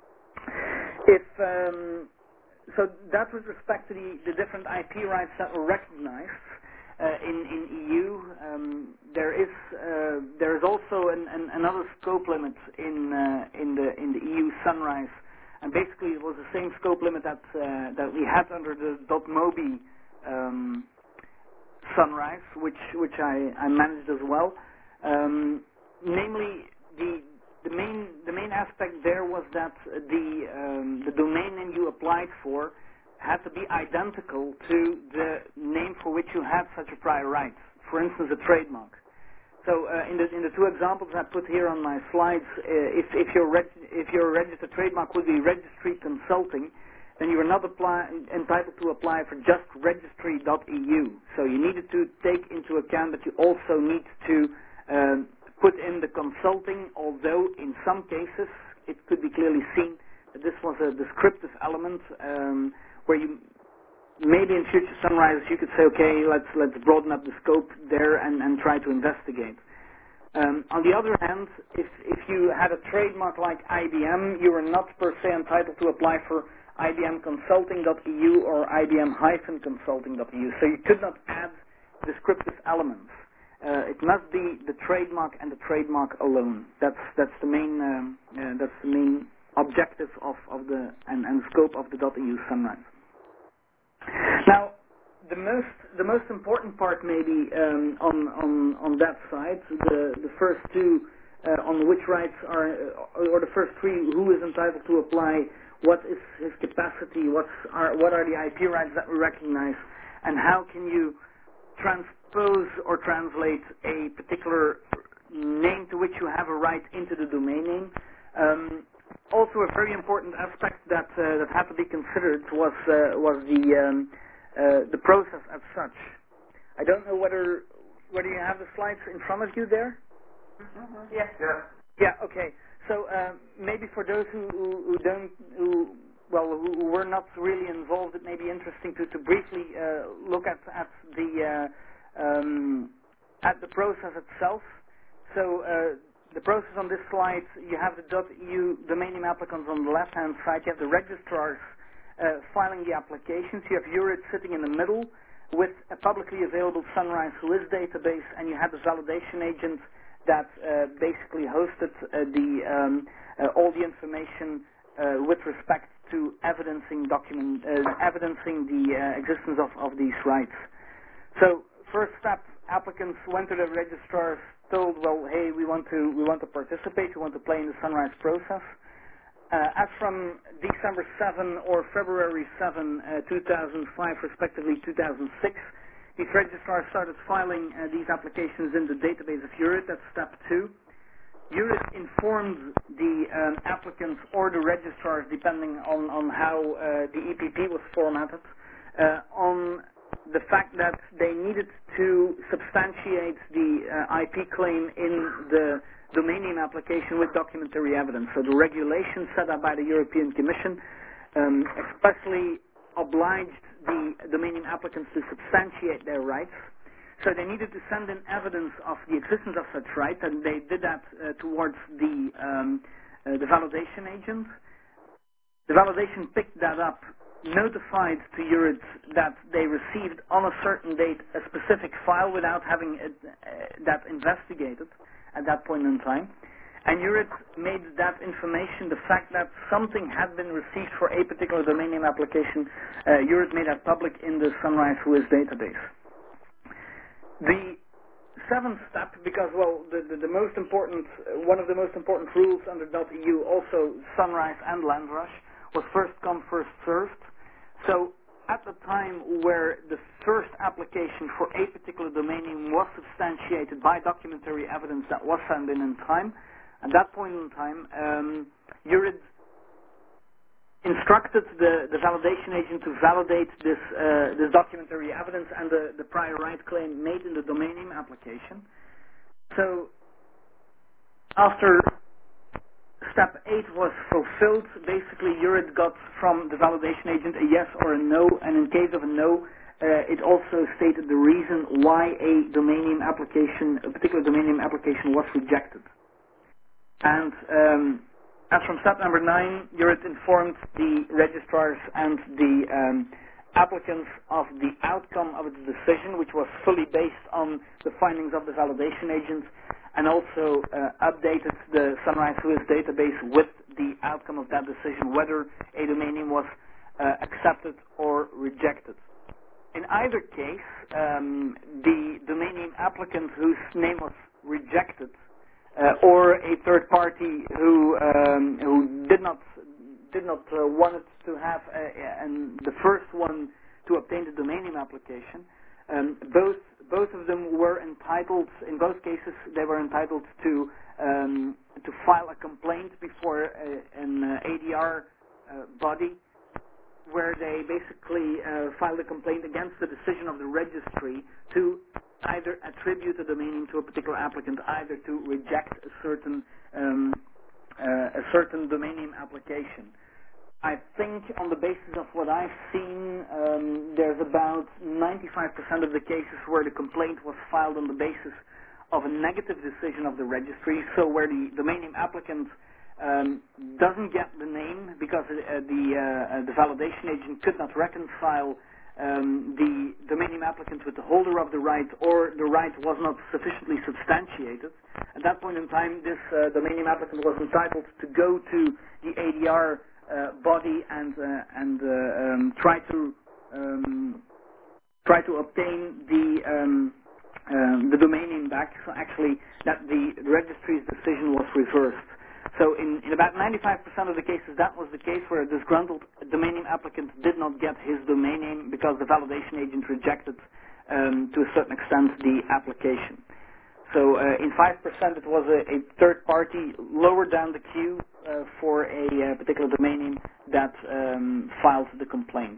If um, so, that with respect to the, the different I P rights that were recognized uh, in in E U. Um, there is uh, there is also an, an, another scope limit in uh, in the in the E U Sunrise. And basically, it was the same scope limit that uh, that we had under the .mobi um, Sunrise, which which I, I managed as well. Um, namely, the the main the main aspect there was that the um, the domain name you applied for had to be identical to the name for which you had such a prior right. For instance, a trademark. So uh, in the in the two examples I put here on my slides, uh, if if your reg if your registered trademark would be Registry Consulting, then you are not apply, entitled to apply for just registry dot E U. So you needed to take into account that you also need to um, put in the consulting, although in some cases it could be clearly seen that this was a descriptive element um, where you maybe in future Sunrises you could say, okay, let's let's broaden up the scope there and, and try to investigate. Um, on the other hand, if if you had a trademark like I B M, you were not per se entitled to apply for I B M Consulting dot E U or I B M Consulting dot E U. So you could not add descriptive elements. Uh, it must be the trademark and the trademark alone. That's that's the main um, uh, that's the main objective of, of the and, and scope of the .E U Sunrise. Now, the most the most important part maybe um, on on on that side, the the first two uh, on which rights are, uh, or the first three, who is entitled to apply, what is his capacity, what's are what are the I P rights that we recognize, and how can you transpose or translate a particular name to which you have a right into the domain name. Um, also, a very important aspect that uh, that had to be considered was uh, was the um, uh, the process as such. I don't know whether whether you have the slides in front of you there. Mm-hmm. Yes. Yeah. Yeah. Okay. So uh, maybe for those who, who, who don't who well, who, who were not really involved, it may be interesting to, to briefly uh, look at, at the uh, um, at the process itself. So uh, the process on this slide, you have the .eu domain name applicants on the left-hand side. You have the registrars uh, filing the applications. You have URID sitting in the middle with a publicly available Sunrise W I S database, and you have the validation agent that uh, basically hosted uh, the um, uh, all the information uh, with respect to evidencing document uh, evidencing the uh, existence of, of these rights. So first step, applicants went to the registrars, told, well, hey, we want to we want to participate, we want to play in the Sunrise process. Uh, as from December seventh or February seventh, uh, two thousand five, respectively two thousand six, these registrars started filing uh, these applications in the database of URID. That's step two. URID informed the um, applicants or the registrars, depending on, on how uh, the E P P was formatted, uh, on the fact that they needed to substantiate the uh, I P claim in the domain name application with documentary evidence. So the regulation set up by the European Commission um, expressly obliged the domain name applicants to substantiate their rights. So they needed to send in evidence of the existence of such rights, and they did that uh, towards the, um, uh, the validation agent. The validation picked that up, notified to URID that they received on a certain date a specific file without having it, uh, that investigated at that point in time. And URID made that information, the fact that something had been received for a particular domain name application, uh, URID made that public in the Sunrise W I S database. The seventh step, because, well, the, the, the most important, uh, one of the most important rules under .eu, also Sunrise and LandRush, was first come, first served. So at the time where the first application for a particular domain name was substantiated by documentary evidence that was sent in in time, at that point in time, um, URID instructed the, the validation agent to validate this, uh, this documentary evidence and the, the prior right claim made in the domain name application. So after step eight was fulfilled, basically URID got from the validation agent a yes or a no, and in case of a no, uh, it also stated the reason why a domain name application, a particular domain name application was rejected. And um, as from step number nine, URID informed the registrars and the um, applicants of the outcome of its decision, which was fully based on the findings of the validation agent, and also uh, updated the Sunrise W I S database with the outcome of that decision, whether a domain name was uh, accepted or rejected. In either case, um, the domain name applicant whose name was rejected uh, or a third party who um, who did not did not uh, wanted to have a, and the first one to obtain the domain name application, um, both both of them were entitled. In both cases, they were entitled to um, to file a complaint before a, an uh, A D R uh, body, where they basically uh, filed a complaint against the decision of the registry to either attribute a domain name to a particular applicant, either to reject a certain um, uh, a certain domain name application. I think on the basis of what I've seen, um, there's about ninety-five percent of the cases where the complaint was filed on the basis of a negative decision of the registry, so where the domain name applicant um, doesn't get the name because uh, the, uh, the validation agent could not reconcile um, the domain name applicant with the holder of the right, or the right was not sufficiently substantiated. At that point in time, this uh, domain name applicant was entitled to go to the A D R Uh, body and uh, and uh, um, try to um, try to obtain the um, um, the domain name back. So actually, that the registry's decision was reversed. So in, in about ninety-five percent of the cases, that was the case where a disgruntled domain name applicant did not get his domain name because the validation agent rejected, um, to a certain extent, the application. So uh, in five percent, it was a, a third party lower down the queue uh, for a uh, particular domain name that um, filed the complaint.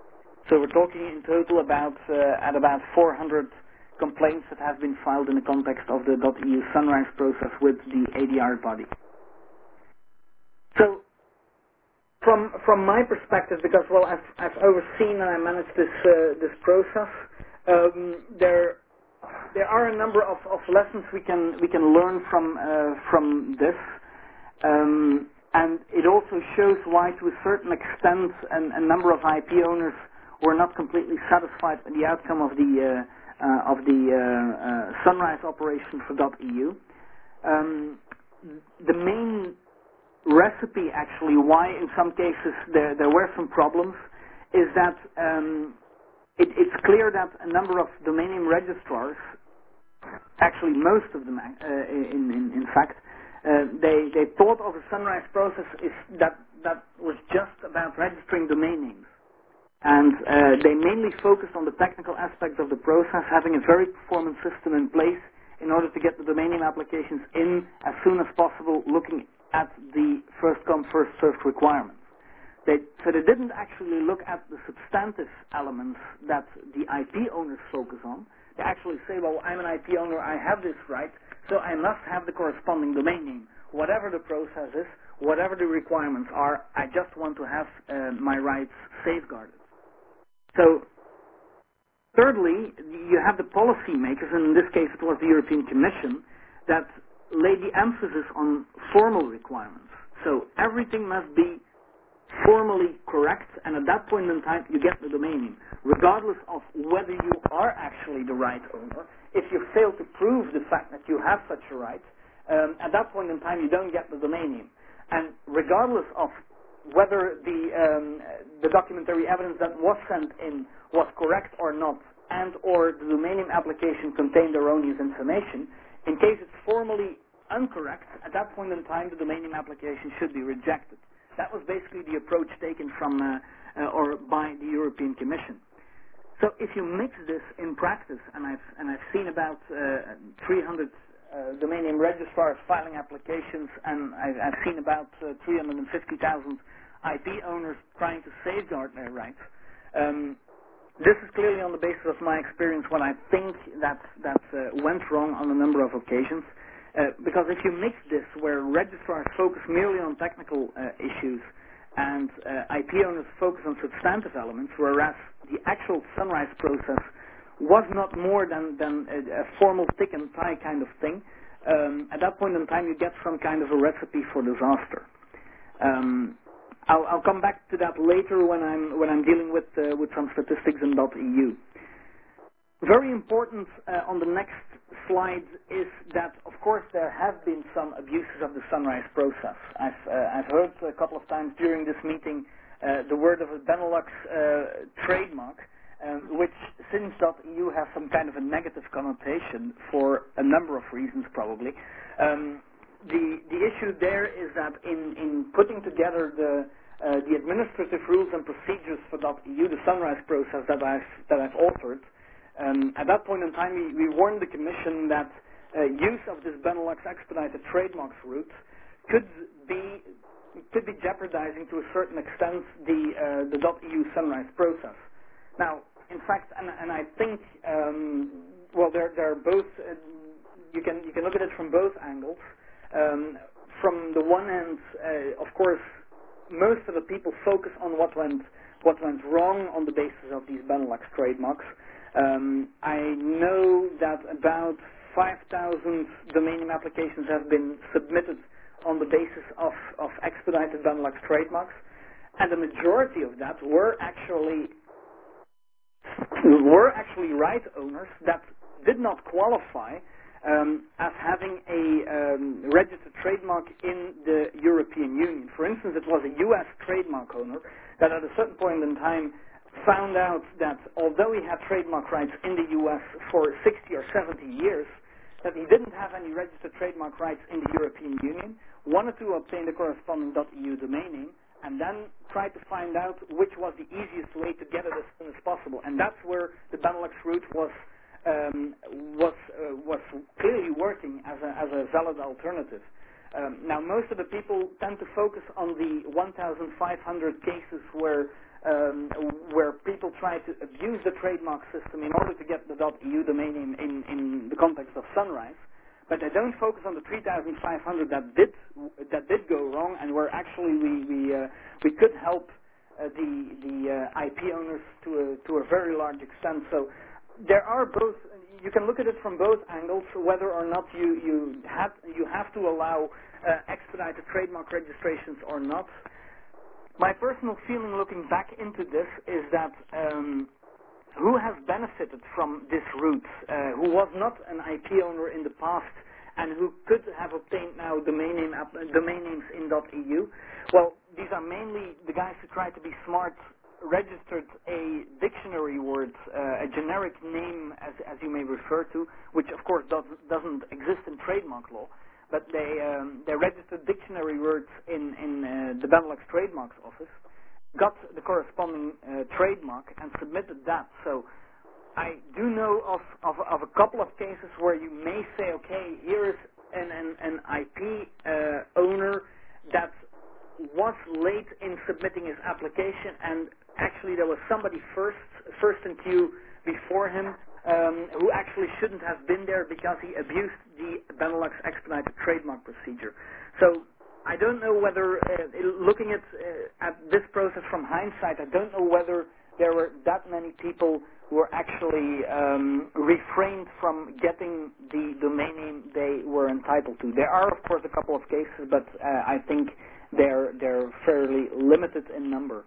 So we're talking in total about uh, at about four hundred complaints that have been filed in the context of the .eu Sunrise process with the A D R body. So from from my perspective, because well, I've I've overseen and I managed this uh, this process. Um, there there are a number of, of lessons we can we can learn from uh, from this, um, and it also shows why, to a certain extent, an, a number of I P owners were not completely satisfied with the outcome of the uh, uh, of the uh, uh, Sunrise operation for .E U. Um, the main recipe, actually, why in some cases there there were some problems, is that um, it, it's clear that a number of domain name registrars, actually most of them, uh, in, in in fact, uh, they they thought of a Sunrise process is that that was just about registering domain names, and uh, they mainly focused on the technical aspects of the process, having a very performant system in place in order to get the domain name applications in as soon as possible, looking at the first come, first served requirements. They, so they didn't actually look at the substantive elements that the I P owners focus on. They actually say, well, I'm an I P owner, I have this right, so I must have the corresponding domain name. Whatever the process is, whatever the requirements are, I just want to have uh, my rights safeguarded. So, thirdly, you have the policy makers, and in this case it was the European Commission, that lay the emphasis on formal requirements. So everything must be formally correct, and at that point in time you get the domain name, regardless of whether you are actually the right owner. If you fail to prove the fact that you have such a right, um, at that point in time you don't get the domain name. And regardless of whether the um, the documentary evidence that was sent in was correct or not, and or the domain name application contained erroneous information, in case it's formally incorrect, at that point in time the domain name application should be rejected. That was basically the approach taken from uh, uh, or by the European Commission. So if you mix this in practice, and I've and I've seen about uh, three hundred uh, domain name registrars filing applications, and I've, I've seen about uh, three hundred fifty thousand I P owners trying to safeguard their rights. Um, this is clearly on the basis of my experience what I think that that uh, went wrong on a number of occasions. Uh, because if you mix this, where registrars focus merely on technical uh, issues and uh, I P owners focus on substantive elements, whereas the actual Sunrise process was not more than, than a, a formal tick and tie kind of thing, um, at that point in time you get some kind of a recipe for disaster. Um, I'll, I'll come back to that later when I'm when I'm dealing with uh, with some statistics in .E U. Very important uh, on the next slide is that, of course, there have been some abuses of the Sunrise process. I've, uh, I've heard a couple of times during this meeting uh, the word of a Benelux uh, trademark, um, which since .E U has some kind of a negative connotation for a number of reasons, probably. Um, the, the issue there is that in, in putting together the uh, the administrative rules and procedures for .E U, the Sunrise process that I've that I've authored, Um, at that point in time, we, we warned the Commission that uh, use of this Benelux expedited trademarks route could be could be jeopardizing to a certain extent the uh, the .E U Sunrise process. Now, in fact, and, and I think um, well, they're they're both. Uh, you can you can look at it from both angles. Um, from the one hand, uh, of course, most of the people focus on what went what went wrong on the basis of these Benelux trademarks. Um, I know that about five thousand domain name applications have been submitted on the basis of, of expedited Benelux trademarks, and the majority of that were actually were actually right owners that did not qualify um, as having a um, registered trademark in the European Union. For instance, it was a U S trademark owner that at a certain point in time found out that although he had trademark rights in the U S for sixty or seventy years, that he didn't have any registered trademark rights in the European Union, wanted to obtain the corresponding .E U domain name, and then tried to find out which was the easiest way to get it as soon as possible. And that's where the Benelux route was um, was uh, was clearly working as a, as a valid alternative. Um, now, most of the people tend to focus on the one thousand five hundred cases where Um, where people try to abuse the trademark system in order to get the .E U domain name in, in the context of Sunrise. but they don't focus on the three thousand five hundred that did that did go wrong, and where actually we we uh, we could help uh, the the uh, I P owners to a to a very large extent. So there are both. You can look at it from both angles, whether or not you you have you have to allow uh, expedited trademark registrations or not. My personal feeling looking back into this is that um, who has benefited from this route, uh, who was not an I P owner in the past and who could have obtained now domain, name, uh, domain names in .eu? Well, these are mainly the guys who try to be smart, registered a dictionary word, uh, a generic name as, as you may refer to, which of course does, doesn't exist in trademark law, but they, um, they registered dictionary words in, in uh, the Benelux Trademarks Office, got the corresponding uh, trademark and submitted that. So I do know of, of, of a couple of cases where you may say, okay, here is an, an, an I P uh, owner that was late in submitting his application, and actually there was somebody first, first in queue before him um, who actually shouldn't have been there because he abused the Benelux expedited trademark procedure. So I don't know whether, uh, looking at, uh, at this process from hindsight, I don't know whether there were that many people who were actually um, refrained from getting the domain name they were entitled to. There are, of course, a couple of cases, but uh, I think they're they're fairly limited in number.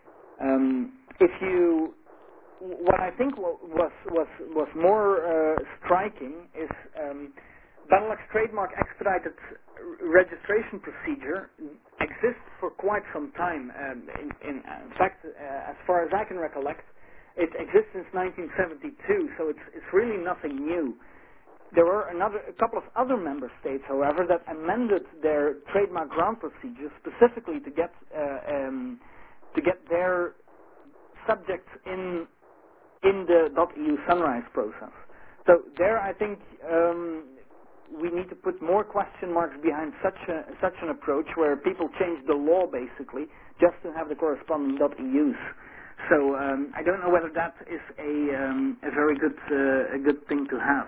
Um, if you, what I think was was was more uh, striking is um, Benelux trademark expedited registration procedure exists for quite some time. Um, in, in, in fact, uh, as far as I can recollect, it exists since nineteen seventy-two, so it's it's really nothing new. There were another, a couple of other member states, however, that amended their trademark grant procedures specifically to get uh, um, to get their subjects in in the .eu Sunrise process. So there, I think um, we need to put more question marks behind such a, such an approach, where people change the law basically just to have the corresponding .eus. So um, I don't know whether that is a um, a very good uh, a good thing to have.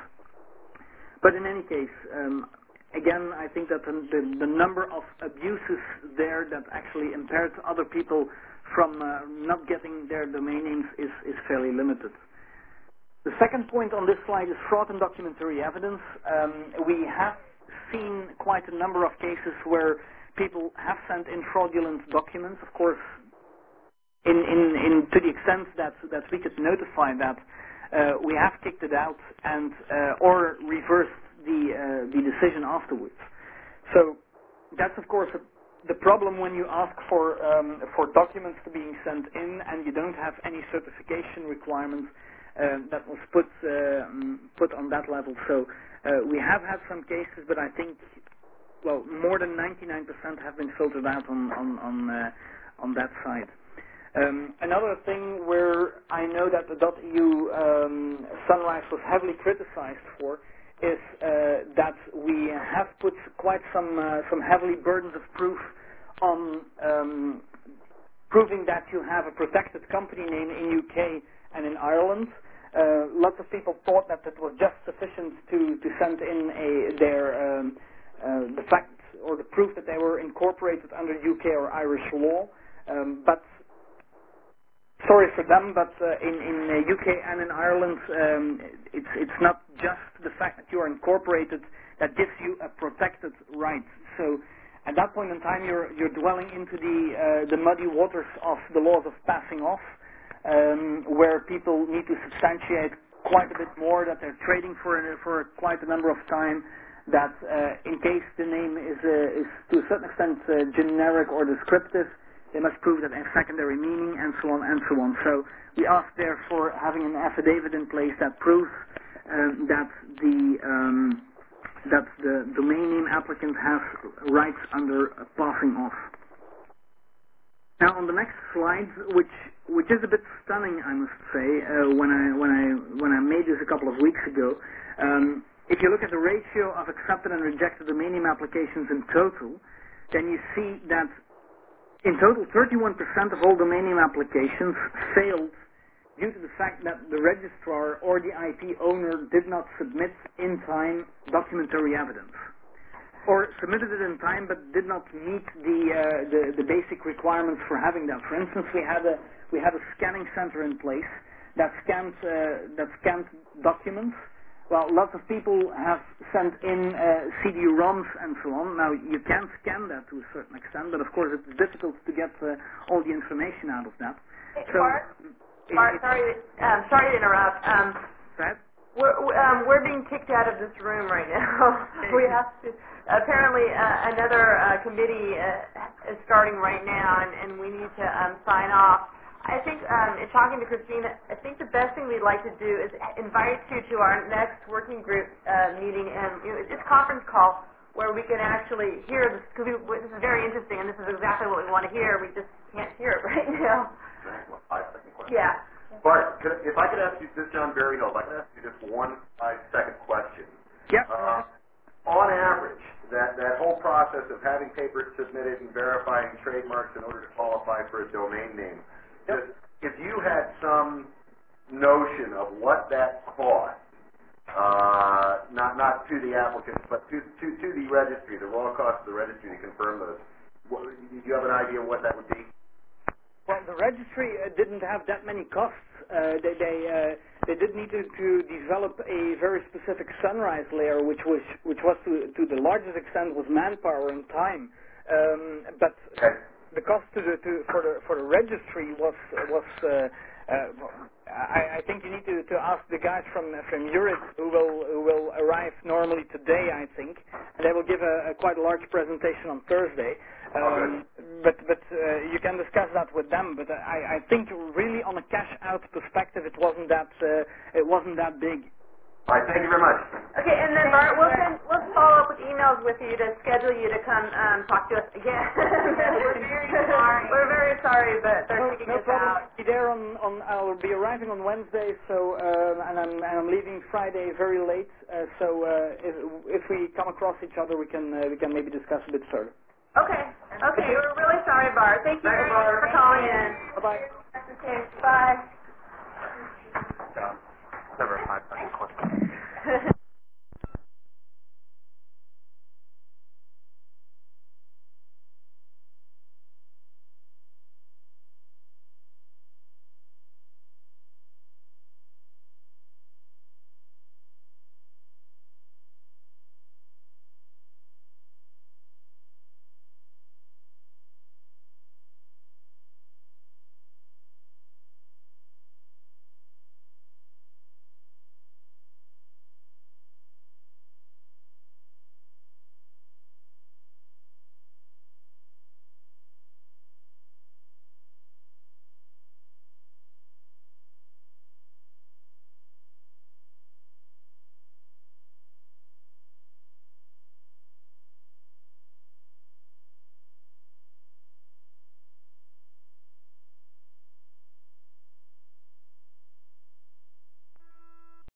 But in any case, um, again, I think that the, the, the number of abuses there that actually impaired other people from uh, not getting their domain names is, is fairly limited. The second point on this slide is fraud and documentary evidence. Um, we have seen quite a number of cases where people have sent in fraudulent documents, of course, in, in, in to the extent that, that we could notify that. Uh, we have kicked it out and uh, or reversed the uh, the decision afterwards. So that's of course a, the problem when you ask for um, for documents to being sent in and you don't have any certification requirements uh, that was put uh, put on that level. So uh, we have had some cases, but I think well more than ninety-nine percent have been filtered out on on on, uh, on that side. Um, another thing where I know that the .eu um, Sunrise was heavily criticized for is uh, that we have put quite some uh, some heavily burdens of proof on um, proving that you have a protected company name in U K and in Ireland. Uh, lots of people thought that it was just sufficient to, to send in a, their um, uh, the fact or the proof that they were incorporated under U K or Irish law, um, but sorry for them, but uh, in, in uh, U K and in Ireland, um, it's it's not just the fact that you are incorporated that gives you a protected right. So at that point in time, you're you're dwelling into the uh, the muddy waters of the laws of passing off, um, where people need to substantiate quite a bit more that they're trading for for quite a number of time. That uh, in case the name is uh, is to a certain extent uh, generic or descriptive, they must prove that it has secondary meaning, and so on and so on. So we ask, therefore, having an affidavit in place that proves um, that the um, that the domain name applicant has rights under uh, passing off. Now, on the next slide, which which is a bit stunning, I must say, uh, when I when I when I made this a couple of weeks ago. Um, if you look at the ratio of accepted and rejected domain name applications in total, then you see that in total, thirty-one percent of all domain name applications failed due to the fact that the registrar or the I P owner did not submit in time documentary evidence, or submitted it in time but did not meet the, uh, the the basic requirements for having that. For instance, we had a we had a scanning center in place that scanned uh, that scanned documents. Well, lots of people have sent in uh, C D ROMs and so on. Now, you can scan that to a certain extent, but of course it's difficult to get uh, all the information out of that. Hey, so, Bart, Bart, sorry, um, sorry to interrupt. Um, we're, um, we're being kicked out of this room right now. we have to, apparently uh, another uh, committee uh, is starting right now, and, and we need to um, sign off. I think, um, in talking to Christina, I think the best thing we'd like to do is invite you to our next working group uh, meeting, and you know, it's a conference call where we can actually hear this, because this is very interesting, and this is exactly what we want to hear. We just can't hear it right now. One five-second question. Yeah. Bart, could, if I could ask you, this is John Berryhill, if I could ask you just one five-second question. Yep. Uh, on average, that, that whole process of having papers submitted and verifying trademarks in order to qualify for a domain name, just, if you had some notion of what that cost, uh, not not to the applicants, but to, to, to the registry, the raw cost of the registry to confirm those, what, do you have an idea of what that would be? Well, the registry uh, didn't have that many costs. Uh, they they, uh, they did need to, to develop a very specific Sunrise layer, which was which was to to the largest extent was manpower and time. Um, but okay. The cost to the to, for the for the registry was was. Uh, uh, I, I think you need to, to ask the guys from from Europe who will who will arrive normally today, I think, and they will give a, a quite a large presentation on Thursday. Um, but but uh, you can discuss that with them. But I, I think really on a cash out perspective, it wasn't that uh, it wasn't that big. All right, thank you very much. Okay, and then Bart, we'll send, we'll follow up with emails with you to schedule you to come um, talk to us again. We're very sorry. We're very sorry, but they're no, kicking no us problem. out. I'll be there on, on I'll be arriving on Wednesday, so uh, and I'm and I'm leaving Friday very late. Uh, so uh, if if we come across each other, we can uh, we can maybe discuss a bit further. Okay. Okay. We're really sorry, Bart. Thank you very much for calling in. Bye bye. Okay. Bye. Never mind.